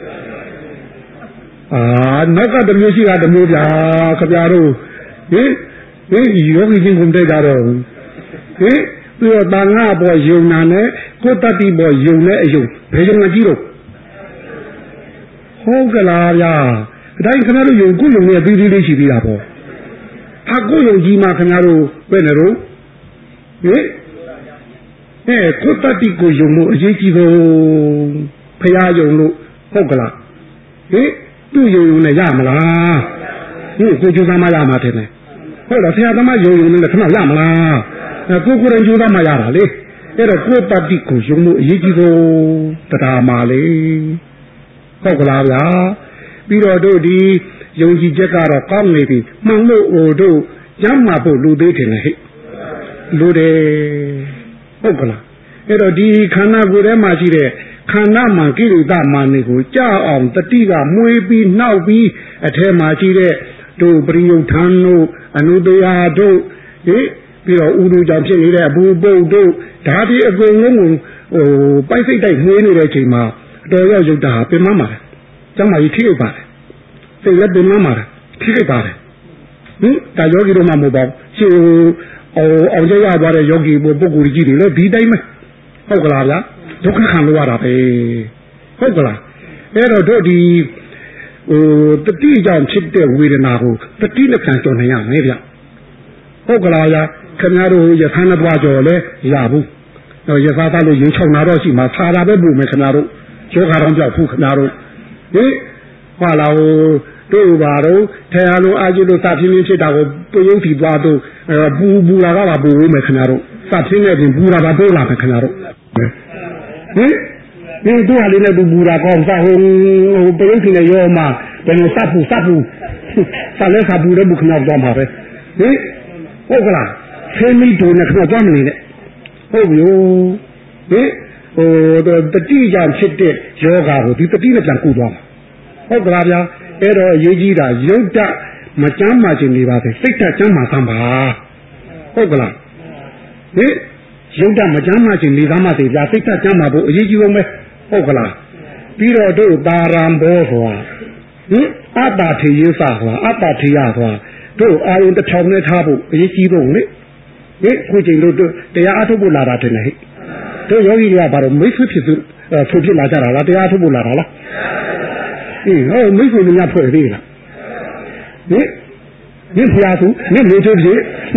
နောက်ကတမျိုးရှိတာတမျိုးဗျာခပြတို့ဟင်ယောဂီချင်းကုန်တဲ့ကြတော့ဟင်ပြီးတော့တန်ခါပေါ်ယုံနာနဲ့ကိုတတိပေါ်ယုံတဲ့အယုံဘယ်ယုံကကြည်တော့ဟုတ်ကလားဗျာအတိုင်းခဏတို့ယုံကိုယုံနဲ့ပြီးလေးရှိသေးတာပေါ့ကိုယုံကြည်မှခင်ဗျားတို့ပဲနေတော့ဟင်ကိုတတိကိုယုံလို့အရေးကြီးဆုံးဖရာယုံလို့ဟုတ်ကလားဟင်သူ့ယုံနဲ့ရမလားဟင်ကိုကျူးသားမရမှာတယ်ဟုတ်လားဆရာသမားယုံနဲ့ခဏရမလားကိုကိုရင်ကျူးသားမရတာလေအဲ့တော့ကိုတတိကိုယုံလို့အရေးကြီးဆုံးတရားမှာလေဟုတ်ကလားဗျာပြီးတော့တို့ဒီယုံကြည်ချက်ကတော့ကောင်းနေပြီမှန်လို့ဟိုတို့ရမ်းမှာဖို့လူသေးတယ်ဟဲ့လူတယ်ဟုတ်ကလားအဲ့တော့ဒီခန္ဓာကိုယ်ထဲမှာရှိတဲ့ခန္ဓာမှာကိလေသာမာနကိုကြောက်အောင်တတိကမွေးပြီးနှောက်ပြီးအထဲမှာရှိတဲ့တို့ပရိယုဌာန်တို့အနုတရာတို့ပြီးတော့ဥဒုကြောင့်ဖြစ်နေတဲ့အဘူပုတ်တို့ဒါဒီအကုန်လုံးကိုပိုက်စိတ်တိုက်နှွေးနေတဲ့အချိန်မှာတော်ရောက်ရုပ်တာပင်မမှာတယ်ကျမ်းမာကြီးထိပ်ပါတယ်စိတ်လည်းပင်မမှာတယ်ထိပ်ပါတယ်ဒါယောဂီတို့မှမဟုတ်ပါဘူးရှင်အောင်ကြရသွားတဲ့ယောဂီပုဂ္ဂိုလ်ကြီးတွေလည်းဒီတိုင်းပဲဟုတ်ကလားဗျာဒုက္ခခံလို့ရတာပဲဟုတ်ကလားအဲ့တော့တို့ဒီတတိကြောင့်ဖြစ်တဲ့ဝေဒနာကိုတတိနဲ့ပြန်ကြော်နိုင်ရမယ်ဗျဟုတ်ကလားဗျာခင်ဗျားတို့ရသန်းတစ်ပွားကြော်လဲရဘူးရသသားလို့ရင်6နာတော့ရှိမှာသာတာပဲပို့မယ်ခင်ဗျားတို့ယောဂါတော့ပြောက်ဘူးခင်ဗျားတို့ဟာလာတို့ပါတော့ထဲအားလုံးအာကျလို့စပြင်းပြင်းဖြစ်တာကိုပြုံးထီသွားတော့ပူလာကပါပူဦးမယ်ခင်ဗျားတို့စပြင်းနေပြင်ပူလာပါပိုးလာမယ်ခင်ဗျားတို့ဒီတို့ဟာလေးနဲ့ပူလာကောင်းစားဟိုပြုံးထီနဲ့ရောမှာဘယ်လိုစပူစလဲစပူတဲ့ဘုခနောက်တော့မှာပဲဟုတ်ကလားဆင်းမိတူနဲ့ခဏသွားမနေနဲ့ဟုတ်ပြီတတိကြောင့်ဖြစ်တဲ့ယောဂါကိုဒီတတိနဲ့ပြန်ကူသွားမှာဟုတ်ကလားဗျာအဲ့တော့အရေးကြီးတာယုတ်တမကျမ်းမာခြင်းနေပါစေစိတ်ဓာတ်ကျမ်းမာသမ်းပါဟုတ်ကလားဟင်ရုပ်တမကြမ်းမှချင်းနေသားမှသိပြစိတ်သက်ကြမ်းမှာဖို့အရေးကြီးဆုံးပဲဟုတ်ကလားပြီးတော့တို့တာရံဘောဆိုတာဟင်အတ္တထေယသဆိုတာအတ္တထေယဆိုတာတို့အာယုန်တစ်ထောင်နဲ့ထားဖို့အရေးကြီးဆုံးလေဟင်ခုချိန်တို့တရားအထုတ်ဖို့လာတာတင်လေဟိတို့ယောဂီတွေကဘာလို့မိတ်ဆွေဖြစ်သူဆိုဖြစ်လာကြတာလားတရားထုတ်ဖို့လာတာလားဟင်ဟောမိတ်ဆွေများဖွဲ့သေးလားဟင်ဖျားသူနေလေတို့ကြီး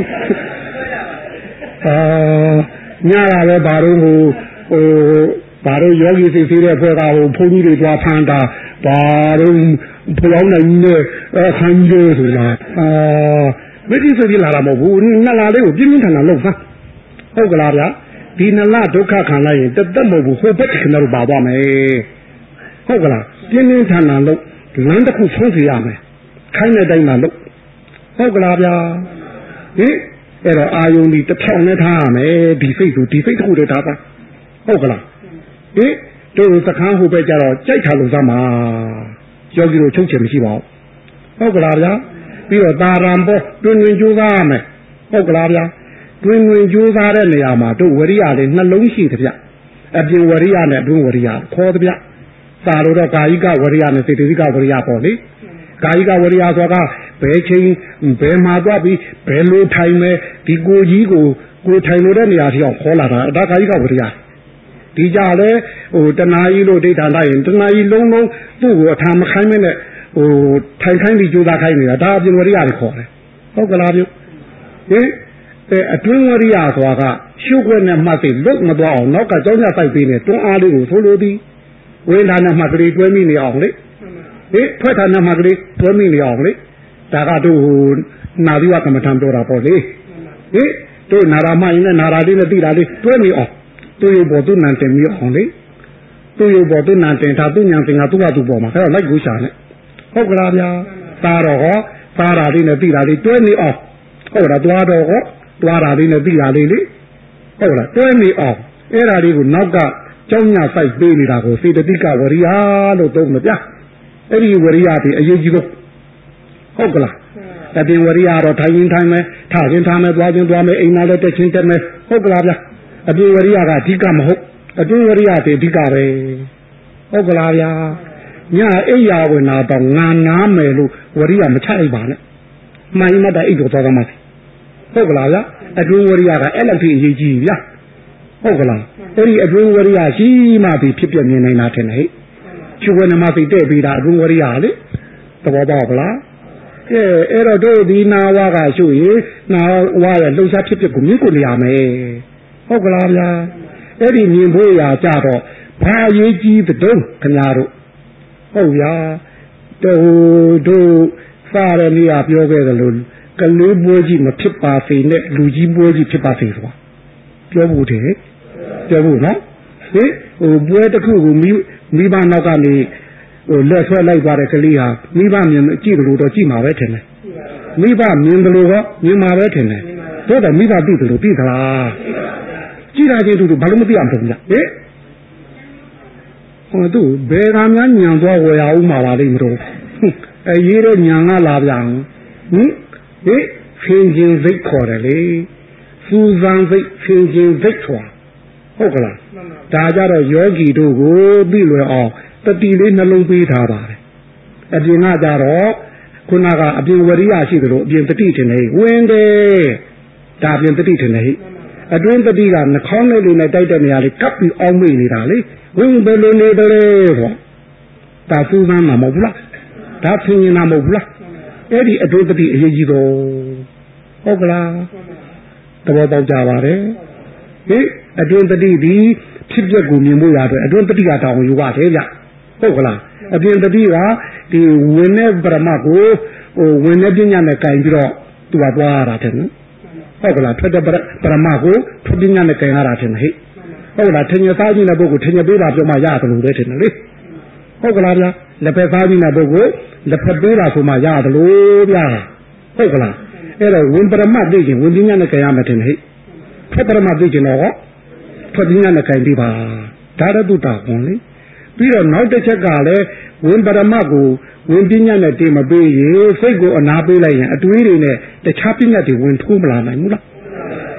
ညာလာပဲဘာလို့ဘာလို့ယောဂီစိတ်သေးတဲ့ဖွဲ့ကဘုန်းကြီးတွေတွားဖမ်းတာဘာလို့ဘုရားနိုင်နဲ့အခန်းကြီးဆိုလားမတိဆိုပြလာတာမဟုတ်ဘူးနှစ်လလေးကိုပြင်းပြင်းထန်ထန်လုပ်သားဟုတ်ကလားဗျာဒီနှစ်လဒုက္ခခံလိုက်ရင်တသက်မဟုတ်ဘူးဟိုဘက်ခဏတော့ပါသွားမယ်ဟုတ်ကလားပြင်းပြင်းထန်ထန်လုပ်လမ်းတစ်ခုဆုံးစီရမယ်ခိုင်းတဲ့တိုင်းမှာလုပ်ဟုတ်ကလားဗျာဟင်အဲ့တော့အာယုန်ဒီတစ်ဖြောင်းနဲ့ထားရမယ်ဒီစိတ်သူဒီစိတ်တစ်ခုတည်းထားပါဟုတ်ကလားဟင်တို့စခန်းဟိုပဲကြတော့ကြိုက်ထားလို့သားမှာယောဂီတို့ချုပ်ချယ်မရှိပါဘူးဟုတ်ကလားဗျာပြီးတော့တာရံပေါ်တွင်တွင်ကြိုးစားရမယ်ဟုတ်ကလားဗျာတွင်တွင်ကြိုးစားတဲ့နေရာမှာတို့ဝရိယလေးနှလုံးရှိသဗျအပြင်ဝရိယနဲ့အတွင်းဝရိယခေါ်သဗျစာလို့တော့ကာယိကဝရိယနဲ့စေတသိကဝရိယပေါ့လေကာယိကဝရိယဆိုတာဘယ်ချိန်ဘယ်မှာသွားပြီးဘယ်လိုထိုင်မယ်ဒီကိုကြီးကိုထိုင်လို့တဲ့နေရာထိအောင်ခေါ်လာတာဒါကာယိကဝရိယဒီကြလဲတဏှာကြီးလို့ဒိဋ္ဌာန်လိုက်ရင်တဏှာကြီးလုံးလုံးသူ့ကိုအထာမခိုင်းမနဲ့ထိုင်ခိုင်းပြီးကြိုးစားခိုင်းနေတာဒါအပြင်ဝရိယတွေခေါ်တယ်ဟုတ်ကလားပြုဟင်အတွင်းဝရိယဆိုတာကရှုပ်ွက်နဲ့မှတ်သိလွတ်မသွားအောင်နောက်ကကြောင်းကြပိုက်ပေးနေတွန်းအားလေးကိုဆိုလိုသည်ဝိညာဉ်နဲ့မှတ်ကလေးတွဲမိနေအောင်လေဟင်ထွက်တာနဲ့မှတ်ကလေးတွဲမိနေအောင်လေဒါကတို့နာသီဝကမ္မထံပြောတာပေါ့လေဟင်တို့နာရာမှရင်နဲ့နာရာလေးနဲ့သိတာလေးတွဲမိအောင်သူ့ရုပ်ပေါ်သူ့နံတင်ပြီးအောင်လေသူ့ရုပ်ပေါ်သူ့နံတင်ထားသူ့ညာစင်ကသူ့ကသူ့ပေါ်မှာအဲ့တော့လိုက်ကိုရှာနေဟုတ်ကလားဗျာသားတော့ဟောသားတာလေးနဲ့သိတာလေးတွဲနေအောင်ဟုတ်လားသွားတော့ဟောသွားတာလေးနဲ့သိတာလေးလေဟုတ်လားတွဲနေအောင်အဲ့ဒါလေးကိုနောက်ကကြောင်းညာဆိုင်ပေးနေတာကိုစေတသိကဝရိယလို့သုံးမပြအဲ့ဒီဝရိယဒီအရေးကြီးဆုံးဟုတ်ကလားအပြင်ဝရိယတော့ထိုင်ရင်ထိုင်မယ်ထားရင်ထားမယ်သွားရင်သွားမယ်အိမ်နာလည်းတက်ချင်းတက်မယ်ဟုတ်ကလားဗျာအပြင်ဝရိယကအဓိကမဟုတ်အတွင်းဝရိယတွေအဓိကပဲဟုတ်ကလားဗျာညအိယာဝင်လာတော့ငါနားမယ်လို့ဝရိယမချလိုက်ပါနဲ့မှန်ရင်တော့အိတ်ကိုသွားကမှဟုတ်ကလားဗျာအတွင်းဝရိယကအဲ့လောက်ထိအရေးကြီးဗျာဟုတ်ကလားအဲ့ဒီအတွင်းဝရိယရှိမှဒီဖြစ်ပြမြင်နေတာထင်တယ်ဟဲ့ချူဝနမသိတဲ့ပြီးတာအတွင်းဝရိယလေသဘောပေါက်လားအဲ့တော့တို့ဒီနာဝါကရှုရင်နာဝါရဲ့လှုပ်ရှားဖြစ်ကိုမြင်ကိုနေရမယ်ဟုတ်ကလားဗျာအဲ့ဒီမြင်ဖို့ရာကြတော့ဘာအရေးကြီးတုံးခင်ဗျားတို့ဟုတ်ဗျာတို့စားရနေရပြောခဲ့တယ်လို့ကလေးပွဲကြီးမဖြစ်ပါစေနဲ့လူကြီးပွဲကြီးဖြစ်ပါစေဆိုတာပြောဖို့တယ်ပြောဖို့နော်ဟင်ပွဲတစ်ခုကိုမိဘနောက်ကနေလက်ဆွဲလိုက်သွားတဲ့ကလေးဟာမိဘမြင်ကြည့်တယ်လို့တော့ကြည့်မှာပဲထင်တယ်မိဘမြင်တယ်လို့ကမြင်မှာပဲထင်တယ်တို့တော့မိဘသိတယ်လို့သိသလားကြည့်တာကြည့်သူဘာလို့မသိအောင်လဲဟင်ဟိုသူဘယ်ကများညံသွားဝယ်ရအောင်မှာပါလိမ့်မလို့ရေးတဲ့ညံကလာပြန်ဟင်ဖင်ခြင်းစိတ်ခေါ်တယ်လေစူဇန်စိတ်ဖင်ခြင်းစိတ်ခေါ်ဟုတ်ကလားဒါကြတော့ယောဂီတို့ကိုပြီးလွယ်အောင်တတိလေးနှလုံးပေးထားပါတယ်အပြင်ကကြတော့ခုနကအပြင်ဝရိယရှိတယ်လို့အပြင်တတိထင်တယ်ဝင်တယ်ဒါအပြင်တတိထင်တယ်ဟိအတွင်းတတိကနှခေါင်းလေးလေးနဲ့တိုက်တဲ့နေရာလေးကပ်ပြီးအောင်းမိနေတာလေဝင်ဘယ်လိုနေတယ်ဟောဒါစူးစမ်းမှာမဟုတ်ဘူးလားဒါဖင်ရင်မှာမဟုတ်ဘူးလားအဲ့ဒီအတွင်းတတိအရေးကြီးတော့ဟုတ်ကလားသဘောပေါက်ကြပါတယ်ဟိအတွင်းတတိဒီဖြစ်ပျက်ကိုမြင်ဖို့ရတဲ့အတွင်းတတိကတောင်းယူပါတယ်ဗျဟုတ်ကလားအပြင်တတိကဒီဝင်တဲ့ပရမတ်ကိုဝင်တဲ့ပညာနဲ့ကင်ပြီးတော့သူကသွားရတာတဲ့နော်ဟုတ်ကလားထွက်တဲ့ပရမတ်ကိုထွက်ပညာနဲ့ကင်ရတာတဲ့ဟိဟုတ်လားထင်ရသားကြီးတဲ့ပုဂ္ဂိုလ်ထင်ရပေးတာပြောမှရတယ်လို့တဲ့ထင်တယ်လေဟုတ်ကလားဗျာလက်ဖက်သားကြီးတဲ့ပုဂ္ဂိုလ်လက်ဖက်ပေးတာဆိုမှရတယ်လို့ဗျာဟုတ်ကလားအဲ့တော့ဝင်ပရမတ်သိခြင်းဝင်ပညာနဲ့ကင်ရမယ်တဲ့ဟိထွက်ပရမတ်သိခြင်းတော့ထွက်ပညာနဲ့ကင်ပြီးပါဒါရတုတာကွန်လေပြီးတော့နောက်တစ်ချက်ကလည်းဝင်ပရမတ်ကိုဝင်ပညာနဲ့တင်မပေးရင်စိတ်ကိုအနာပေးလိုက်ရင်အတွေးတွေနဲ့တခြားပညာတွေဝင်ထိုးမလာနိုင်ဘူးလား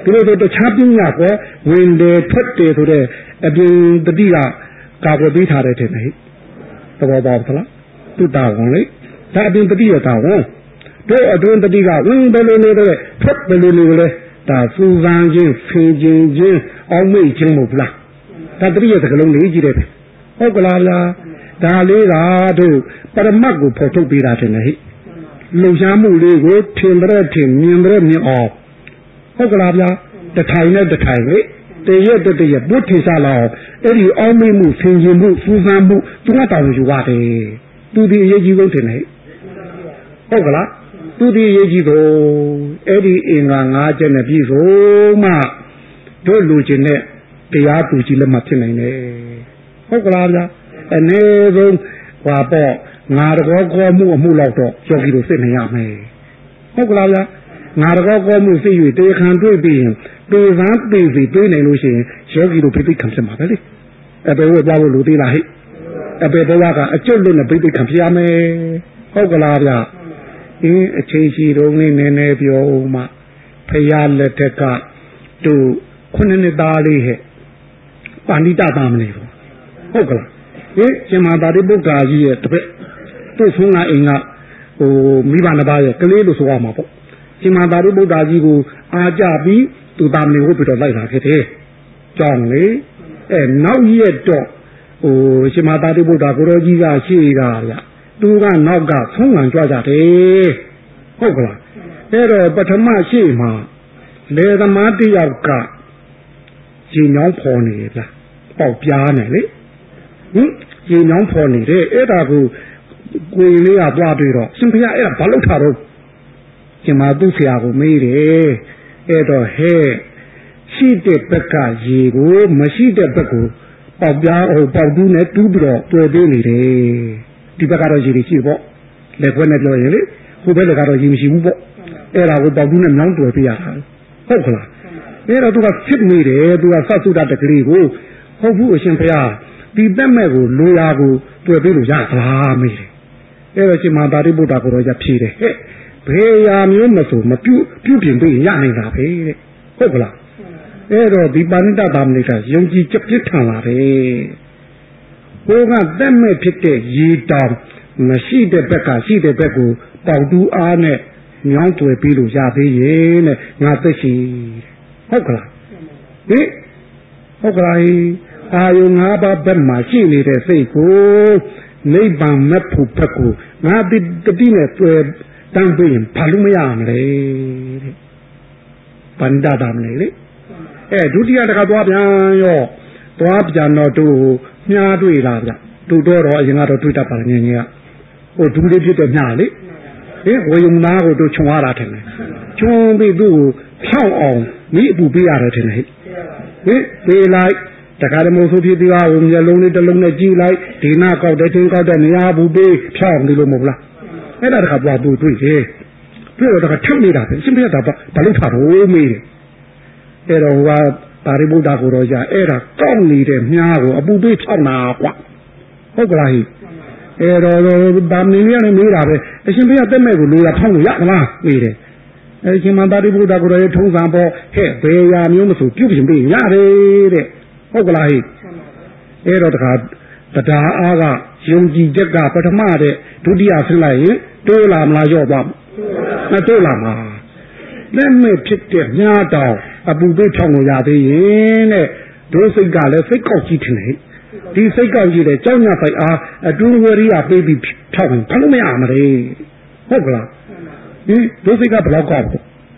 ဒီလိုတခြားပညာကဝင်တယ်ထွက်တယ်ဆိုတဲ့အပြင်တတိကကာကွယ်ပေးထားတယ်ထင်တယ်သဘောပေါက်သလားသူတာဝန်လေဒါအပြင်တတိရတာဝန်တို့အတွင်းတတိကဝင်တယ်လို့နေတဲ့ထွက်တယ်လို့နေလေဒါစူဇန်ချင်းဖင်ချင်းအောင်မိတ်ချင်းမဟုတ်လားဒါတတိရစကလုံးလေးကြည့်တယ်ဟုတ်ကလားဗျာဒါလေးကတို့ပရမတ်ကိုဖော်ထုတ်ပေးတာထင်တယ်ဟိလှုပ်ရှားမှုလေးကိုထင်တဲ့ထင်မြင်တဲ့မြင်အောင်ဟုတ်ကလားဗျာတထိုင်နဲ့တထိုင်လေတရက်တရက်ဘုထေစားလာအောင်အဲ့ဒီအောင်မိမှုဆင်ခြင်မှုစူးစမ်းမှုသူကတောင်းယူပါတယ်သူဒီအရေးကြီးဆုံးတင်နေဟုတ်ကလားသူဒီအရေးကြီးဆုံးအဲ့ဒီအင်္ဂါ၅ချက်နဲ့ပြည့်စုံမှတို့လူချင်းနဲ့တရားသူကြီးလက်မှဖြစ်နိုင်တယ်ဟုတ်ကလားဗျာအနည်းဆုံးဟာပေါ့ငါတကောကောမှုအမှုလောက်တော့ကြော်ကြီးလို့စစ်နေရမယ်ဟုတ်ကလားဗျာငါတကောကောမှုစစ်၍တေခံတွေ့ပြီးရင်ပေစမ်းပေစီတွေးနိုင်လို့ရှိရင်ယောဂီတို့ပြိသိခံဖြစ်မှာပဲလေအပေဝတ်သွားဖို့လူသေးလားဟိအပေဘဝကအကျွတ်လွတ်နဲ့ပြိသိခံဖြစ်ရမယ်ဟုတ်ကလားဗျအချိန်ရှိတော့နည်းနည်းပြောဦးမှဖရာလက်ထက်ကတို့ခုနှစ်သားလေးဟဲ့ပါဏိတပါမနေဘူးဟုတ်ကလားရှင်မသာရိပုတ္တရာကြီးရဲ့တပည့်တို့ဆုံးကအိမ်ကမိဘနှစ်ပါးရဲ့ကလေးလို့ဆိုရမှာပေါ့ရှင်မသာရိပုတ္တရာကြီးကိုအားကြပြီးသူသားမလေးကိုပြတော့လိုက်လာခဲ့တယ်ကြောင်းလေနောက်ရက်တော့ရှင်မသာရိပုတ္တရာကိုရောကြီးကရှေ့ကဗျသူကနောက်ကဆုံးခံကြွကြတယ်ဟုတ်ကလားအဲ့တော့ပထမရှိမှာလေသမားတယောက်ကရှင်ညောင်းဖော်နေဗျပေါက်ပြားနေလေရှင်ညောင်းဖော်နေတယ်အဲ့ဒါကိုကိုယ်လေးကသွားပြီးတော့ရှင်ဖျားအဲ့ဒါဘာလို့ထားတော့ရှင်မသူ့ဆရာကိုမေးတယ်အဲ့တော့ဟဲ့ရှိတဲ့ဘက်ကရေကိုမရှိတဲ့ဘက်ကိုပေါက်ပြားပေါက်တူးနဲ့တူးပြီးတော့တွေ့သေးနေတယ်ဒီဘက်ကတော့ရေတွေရှိပေါ့လက်ခွဲနဲ့ပြောရင်လေဟိုဘက်လည်းကတော့ရေမရှိဘူးပေါ့အဲ့ဒါကိုပေါက်တူးနဲ့မြောင်းတွေ့ပြရတာဟုတ်ကလားအဲ့တော့သူကဖြစ်နေတယ်သူကစသုဒ္ဓတကလေးကိုဟုတ်ဘူးအရှင်ဖျားဒီသက်မဲ့ကိုလိုရာကိုတွေ့ပြီးလို့ရသလားမေးတယ်အဲ့တော့ရှင်မသာရိပုတ္တရာကိုတော့ရဖြေတယ်ဟဲ့ဘယ်ရာမျိုးမဆိုမပြုပြင်ပြီးရနိုင်တာပဲတဲ့ဟုတ်ကလားအဲ့တော့ဒီပါဏိတပါမဏိကယုံကြည်ချက်ပြစ်ထန်လာတယ်ဟိုကသက်မဲ့ဖြစ်တဲ့ရေတောင်မရှိတဲ့ဘက်ကရှိတဲ့ဘက်ကိုပေါက်တူးအားနဲ့ညောင်းတွေ့ပြီးလို့ရသေးရဲ့နဲ့ငါသက်ရှိဟုတ်ကလားဟိဟုတ်ကလားအာယု၅ပါးဘက်မှာရှိနေတဲ့စိတ်ကိုနိဗ္ဗာန်မဲ့ဖို့ဘက်ကိုငါတတိနဲ့တွေ့တန်းပြီးရင်ဘာလို့မရမလဲတဲ့ပန္ဒတာမလဲလေဒုတိယတခါသွားပြန်ရောသွားပြန်တော့တို့မြားတွေ့လာဗျတို့တော့အရင်ကတော့တွေ့တတ်ပါလေငင်းကဒူးလေးဖြစ်တဲ့မြားလေဝေယုံသားကိုတို့ခြုံရတာထင်တယ်ခြုံပြီးသူ့ကိုဖြောင်းအောင်မိအပူပေးရတယ်ထင်တယ်ပေးလိုက်တခါတမို့ဆိုဖြစ်ပြီးတော့မျက်လုံးလေးတစ်လုံးနဲ့ကြည့်လိုက်ဒီနာကောက်တဲ့ထင်းကောက်တဲ့နေရာဘူးပေးဖြောင်းနေလို့မဟုတ်လားအဲ့ဒါတခါသွားတွေ့တယ်တွေ့တော့တခါထပ်နေတာပဲရှင်ပြတာဘာလို့ထားတော့မေးတယ်အဲ့တော့ဟိုကပါရိပုတ္တကိုတော့ကြာအဲ့ဒါကောက်နေတဲ့မြားကိုအပူပေးဖြောင်းတာကွာဟုတ်ကလားဟိအဲ့တော့ဗာမင်းကြီးကနေမေးတာပဲအရှင်ပြတက်မဲ့ကိုလိုရဖောင်းလို့ရသလားမေးတယ်အဲ့ရှင်မပါရိပုတ္တကိုတော့ထုံးစံပေါ်ဟဲ့ဘယ်ရာမျိုးမဆိုပြုပြင်ပေးရတယ်တဲ့ဟုတ်ကလားဟိအဲ့တော့တခါတရားအားကယုံကြည်ချက်ကပထမတဲ့ဒုတိယဆင်းလိုက်ရင်တိုးလာမလားရော့သွားမတိုးလာမှာလက်မဲ့ဖြစ်တဲ့ညာတောင်အပူပေးဖြောင်းလို့ရသေးရင်တဲ့ဒုစိတ်ကလည်းစိတ်ကောက်ကြည့်တယ်ဒီစိတ်ကောက်ကြည့်တယ်ကြောက်ညဖိုက်အားအတွင်းဝရိယပေးပြီးဖြောင်းဘာလို့မရမလဲဟုတ်ကလားဒီဒုစိတ်ကဘယ်တော့ကောက်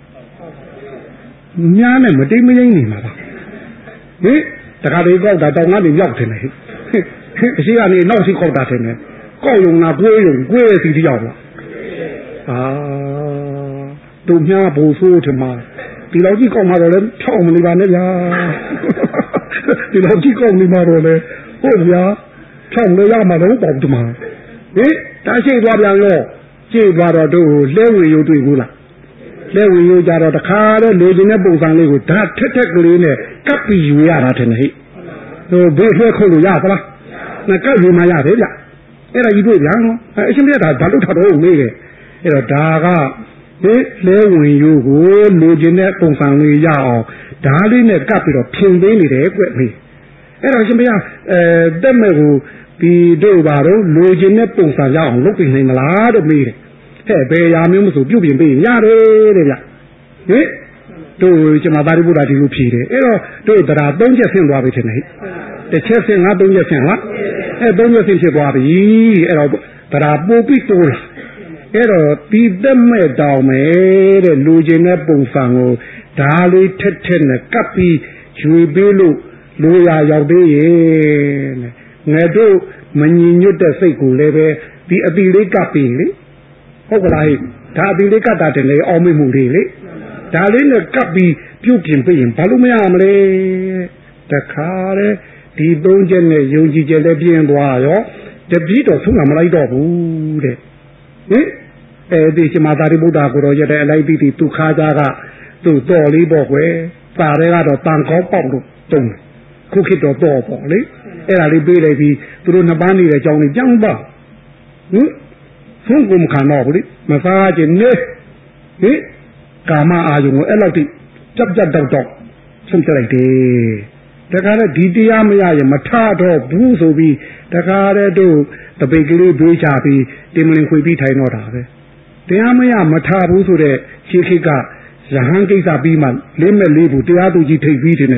ညာနဲ့မတိတ်မရင်းနေမှာပါတခါလေးကောက်တာတောင်ကနေရောက်တယ်အရှိကနေနောက်ရှိကောက်တာတယ်ကောက်ယုံနာကိုယ်ယုံကိုယ်စီတယောက်လားတို့မြားဖို့ဆိုးထမှာဒီလောက်ကြီးကောက်မှာတော့လေဖြောင်းမနေပါနဲ့ဗျာဒီလောက်ကြီးကောက်နေမှာတော့လေဟုတ်ဗျာဖြောင်းလို့ရမှာတော့ပေါ့ဒီမှာတားရှိသွားပြန်ရောရှိသွားတော့တို့လဲဝေရုပ်တွေ့ဘူးလားလဲဝေရုပ်ကြတော့တခါတော့လိုချင်တဲ့ပုံစံလေးကိုဓာတ်ထက်ကလေးနဲ့ကပ်ပြီးယူရတာတယ်ဟိဘေးလွှဲခုတ်လို့ရသလားငါကပ်ယူမှရတယ်ဗျအဲ့ဒါကြီးတွေ့ဗျာနော်အရှင်ပြတာဘာလို့ထတော့မေးတယ်အဲ့တော့ဒါကလဲဝင်ယူကိုလိုချင်တဲ့ပုံစံလေးရအောင်ဓာလေးနဲ့ကပ်ပြီးတော့ဖြင်ပေးနေတယ်ကွမေးအဲ့တော့ရှင်ဘုရားတက်မဲ့ကိုဒီတို့ပါတော့လိုချင်တဲ့ပုံစံရအောင်လုပ်ပြနိုင်မလားတဲ့မေးတယ်ဘယ်ရာမျိုးမဆိုပြုတ်ပြင်ပေးရတယ်တဲ့ဗျတို့ကျွန်မပါရိပုတ္တဒီလိုဖြေတယ်အဲ့တော့တို့တရား၃ချက်ဆင့်သွားပြီထင်တယ်တစ်ချက်ဆင့်ငါ၃ချက်ဆင့်လား၃ချက်ဆင့်ဖြစ်သွားပြီအဲ့တော့တရားပို့ပြီးတိုးလာအဲ့တော့ဒီသက်မဲ့တောင်မယ်တဲ့လူချင်းတဲ့ပုံစံကိုဓာလေးထက်ထက်နဲ့ကပ်ပြီးရွေပေးလို့လူရရောက်သေးရဲ့ငါတို့မညီညွတ်တဲ့စိတ်ကိုလည်းပဲဒီအတိလေးကပ်ပြီးလေဟုတ်ကလားဟဲ့ဒါအတိလေးကပ်တာတယ်လေအောင်မေ့မှုလေးလေဒါလေးနဲ့ကပ်ပြီးပြုတ်ပြင်ပေးရင်ဘာလို့မရမလဲတခါတဲ့ဒီ၃ချက်နဲ့ယုံကြည်ချက်လည်းပြင်းသွားရောတပည့်တော်ဆုံးမလိုက်တော့ဘူးတဲ့ဒီရှင်မာသာရိပုတ္တကိုရောရတဲ့အလိုက်ပြီးသူခါကြကသူ့တော်လေးပေါ့ကွယ်စာရဲကတော့တန်ကောင်းပေါက်လို့တုံးခုခေတ်တော့ပေါ့လေအဲ့ဒါလေးပေးလိုက်ပြီးသူတို့နှစ်ပန်းနေတဲ့အကြောင်းလေးကြောင်းပါဆုံးကုန်မခံတော့ဘူးလေမစားခြင်းနေကာမအာယုံကိုအဲ့လောက်ထိကြပ်တော့ဆုံးပြလိုက်တယ်တခါတော့ဒီတရားမရရင်မထတော့ဘူးဆိုပြီးတခါတဲ့တို့တပိတ်ကလေးတွေးချပြီးတင်မလင်ခွေပြီးထိုင်တော့တာပဲတရားမရမထဘူးဆိုတဲ့ရှေးခေတ်ကရဟန်းကိစ္စပြီးမှလေးမဲ့လေးဘူးတရားသူကြီးထိပ်ပြီးတယ်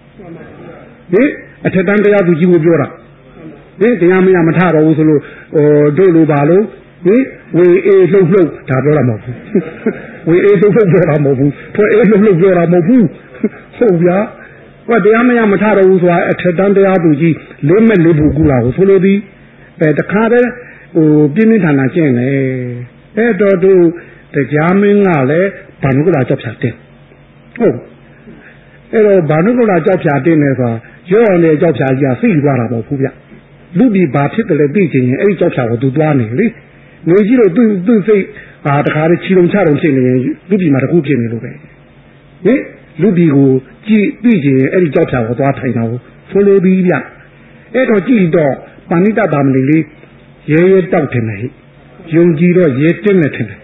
အထက်တန်းတရားသူကြီးကိုပြောတာတရားမရမထတော့ဘူးဆိုလို့တို့လိုပါလို့ဝေအေးလှုပ်ဒါပြောတာမဟုတ်ဘူးဝေအေးလှုပ်ပြောတာမဟုတ်ဘူးထွက်အေးလှုပ်ပြောတာမဟုတ်ဘူးဟုတ်ဗျာဟောတရားမရမထတော့ဘူးဆိုတာအထက်တန်းတရားသူကြီးလေးမဲ့လေးဘူးကူလာကိုဆိုလို့ဒီတခါတည်းပြင်းပြင်းထန်ထန်ကျင့်တယ်အဲ့တော့တို့တရားမင်းကလည်းဘာနုကလာကြောက်ဖြာတင်ဟုတ်အဲ့တော့ဘာနုကလာကြောက်ဖြာတင်နေဆိုတာရောအောင်လေကြောက်ဖြာကြီးကစိတ်သွားတာပေါ့ဖူးဗျလူဒီဘာဖြစ်တယ်လဲသိချင်ရင်အဲ့ဒီကြောက်ဖြာကိုသူသွားနေလေနေကြီးတော့သူ့စိတ်တခါတည်းချီလုံးချလုံးဖြစ်နေရင်လူဒီမှာတခုဖြစ်နေလို့ပဲလူဒီကိုကြည့်သိချင်ရင်အဲ့ဒီကြောက်ဖြာကိုသွားထိုင်တာကိုဆိုလိုပြီးဗျအဲ့တော့ကြည့်တော့ပဏိတတာမဏိလေးရဲတောက်တယ်ဟဲ့ယုံကြည်တော့ရဲတင်းနေတယ်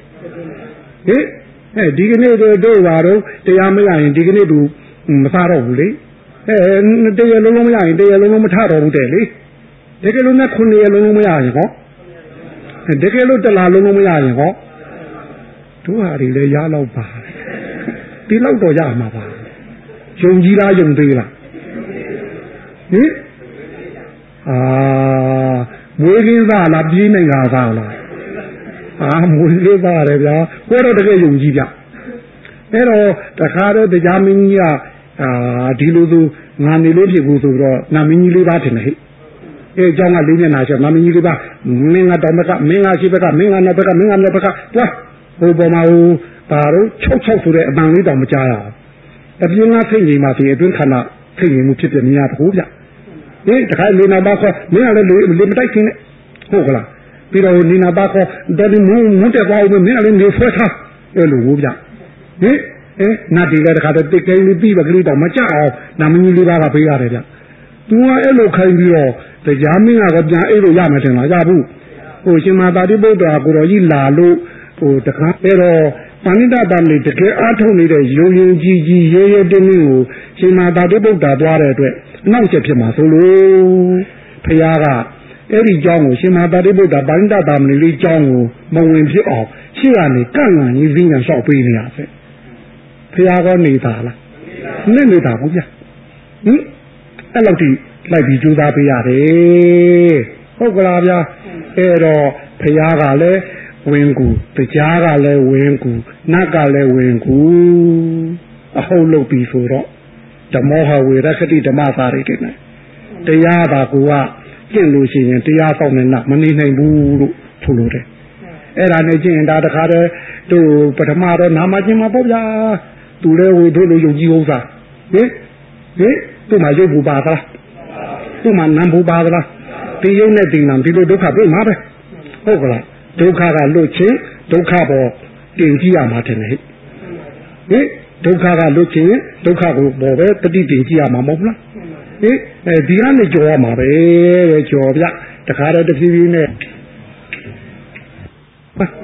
ဒီကနေ့တို့ပါတော့တရားမရရင်ဒီကနေ့သူမစားတော့ဘူးလေတရားလုံးမရရင်တရားလုံးမထတော့ဘူးတဲ့လေတကယ်လို့နဲ့9ရက်လုံးမရရင်ဟောတကယ်လို့တလားလုံးမရရင်ဟောတို့ဟာတွေလည်းရတော့ပါဒီလောက်တော့ရမှာပါယုံကြည်လားယုံသေးလားမွေးကင်းသားလားပြေးနေတာသားလားမွေးကင်းသားရတယ်ဗျာကိုတော့တကယ်ယုံကြည်ကြအဲ့တော့တခါတော့တရားမင်းကြီးကဒီလိုဆိုငါနေလို့ဖြစ်ဘူးဆိုတော့နာမင်းကြီးလေးပါထင်တယ်ဟဲ့အဲအကြောင်းကလေးမျက်နှာချက်နာမင်းကြီးလေးပါမင်းကတော့မကမင်းကရှိဘက်ကမင်းကနောက်ဘက်ကမင်းကနောက်ဘက်ကသွားဟိုပေါ်မှာဟိုဘာလို့66ဆိုတဲ့အပန်လေးတောင်မကြားရအောင်အပြင်းကဖိတ်နေမှဒီအတွင်းခန္ဓာဖိတ်နေမှုဖြစ်ပြမြင်ရတခုဗျတခါလေနာပါခေါ်မင်းကလည်းလေမတိုက်ခင်နဲ့ဟုတ်ကလားပြီးတော့နေနာပါခေါ်တော်ဒီမုန်းတဲ့ကောင်းမင်းကလည်းနေဆွဲထားအဲ့လိုဟုတ်ဗျနာတီလည်းတခါတည်းတိတ်ကိန်းလေးပြီးပါကလေးတော့မကြအောင်နာမင်းကြီးလေးပါးကပေးရတယ်ဗျသူကအဲ့လိုခိုင်းပြီးတော့တရားမင်းကတော့ပြန်အဲ့လိုရမယ်ထင်လားရဘူးဟိုရှင်မသာတိဗုဒ္ဓကိုတော်ကြီးလာလို့တခါအဲ့တော့ပဏိတတမလေးတကယ်အားထုတ်နေတဲ့ယုံကြည်ရဲတင်းတင်းကိုရှင်မသာတိဗုဒ္ဓသွားတဲ့အတွက်နောက်ချက်ဖြစ်မှာဆိုလို့ဖခင်ကအဲ့ဒီเจ้าကိုရှင်မသာတိဗုဒ္ဓပဏိတတမလေးเจ้าကိုမဝင်ဖြစ်အောင်ရှေ့ကနေကန့်လန့်ကြီးလျှောက်ပေးနေရပဲဖះကောနေတာလားနေတာဘူးဗျအဲ့လောက်ထိလိုက်ပြီးကြိုးစားပေးရတယ်ဟုတ်ကလားဗျာအဲ့တော့ဖះကလည်းဝင်ကူတရားကလည်းဝင်ကူနတ်ကလည်းဝင်ကူအဟုတ်လုပ်ပြီးဆိုတော့ဓမ္မောဟဝေရခတိဓမ္မသာရိတေနဲ့တရားပါကူကကျင့်လို့ရှိရင်တရားပေါက်နေမနေနိုင်ဘူးလို့ဆိုလိုတယ်အဲ့ဒါနဲ့ကျင့်ရင်ဒါတခါတည်းသူပထမတော့နာမကျင်မှာပေါ့ဗျာသူလည်းဝေတို့လိုယုံကြည်ဥစ္စာသူ့မှာရုပ်ဘူပါသလားသူ့မှာနာမ်ဘူပါသလားဒီရုပ်နဲ့ဒီနာမ်ဒီလိုဒုက္ခပြေးမှာပဲဟုတ်ကလားဒုက္ခကလွတ်ချင်းဒုက္ခပေါ်တင်ကြည့်ရမှာတယ်ဟဲ့ဒုက္ခကလွတ်ချင်းဒုက္ခကိုပေါ်ပဲတတိတင်ကြည့်ရမှာမဟုတ်လားဒီကနေကြော်ရမှာပဲတဲ့ကြော်ဗျတခါတော့တဖြည်းဖြည်းနဲ့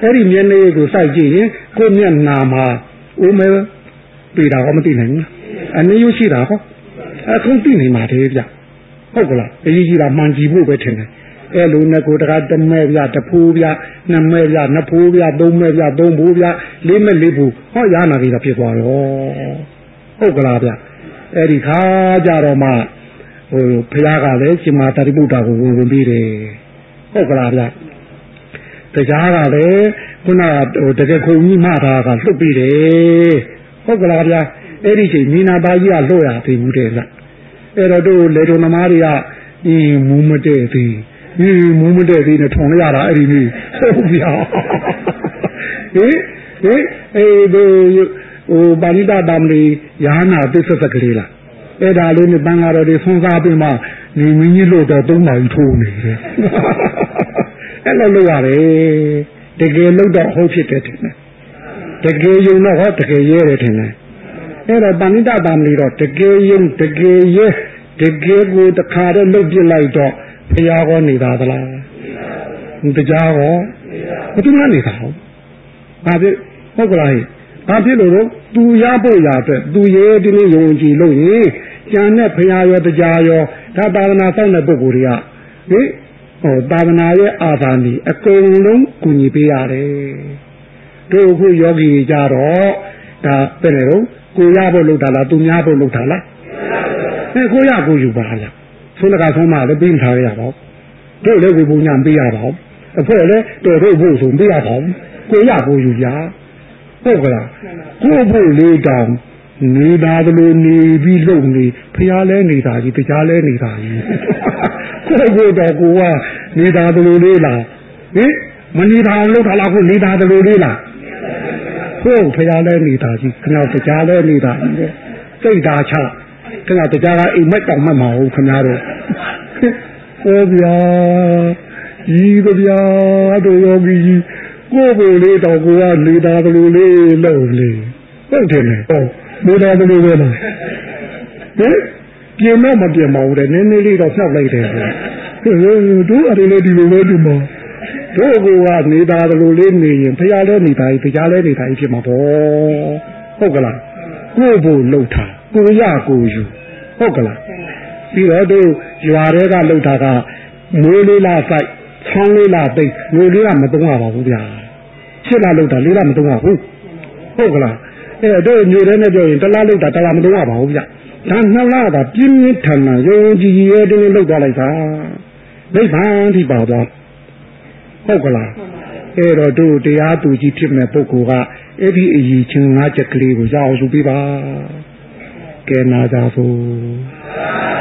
အဲ့ဒီမျက်နှာကိုစိုက်ကြည့်ရင်ကိုမျက်နာမှာဦးမဲပြေတာကောမသိနိုင်ဘူးအနေရရှိတာဟောအခုသိနေမှာတည်းဗျဟုတ်ကလားအရေးကြီးတာမှန်ကြည့်ဖို့ပဲထင်တယ်အဲ့လိုနဲ့ကိုတကားတမဲပြတဖိုးပြနှစ်မဲပြနှစ်ဖိုးပြသုံးမဲပြသုံးဖိုးပြလေးမဲလေးဖိုးဟောရနာကြီးတာဖြစ်သွားရောဟုတ်ကလားဗျအဲ့ဒီခါကြတော့မှဟိုဘုရားကလည်းရှင်မာတာရိပုတ္တကိုဝင်ပြီးတယ်ဟုတ်ကလားဗျတရားကလည်းခုနဟိုတကယ်ခုံကြီးမှတာကလွတ်ပြီးတယ်ဟုတ်ကလားဗျအဲ့ဒီချိန်မိနာသားကြီးကလွတ်ရသေးဘူးတဲ့ဗျအဲ့တော့တို့လေတော်သမားတွေကမူးမတဲ့သေးမူးမတဲ့သေးနဲ့ထုံရတာအဲ့ဒီနေ့ဟုတ်ဗျာဟင်အဲ့ဒီဟိုပါဠိတတမလီယာနာသစ္စာကလေးလားအဲ့ဒါလေးနဲ့တန်ဃာတော်တွေဆွမ်းစားပြီးမှနေမင်းကြီးလို့တော့3နာရီထိုးနေတယ်အဲ့လိုလုပ်ရတယ်တကယ်လို့တော့ဟုတ်ဖြစ်တယ်ထင်တယ်တကယ်ယုံတော့ဟောတကယ်ရဲတယ်ထင်တယ်အဲ့တော့ပါဠိတတမလီတော့တကယ်ယုံတကယ်ရဲတကယ်ကိုတခါတော့လုပ်ပြလိုက်တော့ဘုရားကောနေတာသလားတရားကောဘယ်သူမှနေတာဟုတ်ဘာဖြစ်ဟုတ်ကလားဘာဖြစ်လို့တော့သူရဖို့ရအတွက်သူရဲတင်းတင်းယုံကြည်လို့ရင်ကျန်တဲ့ဘုရားရောတရားရောဒါသာသနာစောင့်တဲ့ပုဂ္ဂိုလ်တွေကဟင်ဟိုသာသနာရဲ့အာသာနီအကုန်လုံးကူညီပေးရတယ်တို့အခုယောဂီကြတော့ဒါပဲလေတော့ကိုရဖို့လုပ်တာလားသူများဖို့လုပ်တာလားကိုရကိုယူပါလားဆုံးတကဆုံးမလည်းပြီးမထားရပါဘူးတို့လည်းကိုပုံညာပေးရပါဘူးအဖွဲ့လည်းတော်တို့ဖို့ဆိုပေးရပါဘူးကိုရကိုယူကြဟုတ်ကလားကိုဖို့လေးတောင်နေတာသလိုနေပြီးလုံနေဖျားလဲနေတာကြီးတရားလဲနေတာကြီးကိုတော့ကိုကနေတာသလိုလေးလားဟင်မနေတာလို့ထားလားကိုနေတာသလိုလေးလားကိုဖျားလဲနေတာကြီးခဏတရားလဲနေတာကြီးစိတ်ဓာချခဏတရားကအိမ်မက်တောင်မှတ်မဟုတ်ခင်ဗျားတို့ဟောဗျာကြီးဗျာတို့ယောဂီကြီးကိုယ်ကိုလေးတော့ကိုကနေတာသလိုလေးလုံလေဟုတ်တယ်လေဟုတ်နေတာသလိုပဲလားဟင်ပြင်မမပြင်မဘူးတဲ့နည်းနည်းလေးတော့ဖြောက်လိုက်တယ်တို့အရင်လေးဒီလိုပဲဒီမှာတို့ကနေတာသလိုလေးနေရင်ဖျားလဲနေတာကြီးတရားလဲနေတာကြီးဖြစ်မှာပေါ့ဟုတ်ကလားကိုယ်ကိုလှုပ်တာကိုရကိုယူဟုတ်ကလားပြီးတော့တို့ရွာတွေကလှုပ်တာကမွေးလေးလားစိုက်ချောင်းလေးလားသိငွေလေးကမသုံးရပါဘူးဗျာရှစ်လားလှုပ်တာလေးလားမသုံးရဘူးဟုတ်ကလားအဲ့တို့မျိုးတဲ့နဲ့ပြောရင်တလားလှုပ်တာတလားမသုံးရပါဘူးဗျာဒါနှစ်လားကပြင်းပြင်းထန်ထန်ရုံကြည်ရဲတင်းလှုပ်သွားလိုက်တာနိဗ္ဗာန်ထိပါသွားဟုတ်ကလားအဲ့တော့တို့တရားသူကြီးဖြစ်မဲ့ပုဂ္ဂိုလ်ကအဲ့ဒီအရေးချင်း၅ချက်ကလေးကိုရအောင်ယူပေးပါကဲနာကြသို့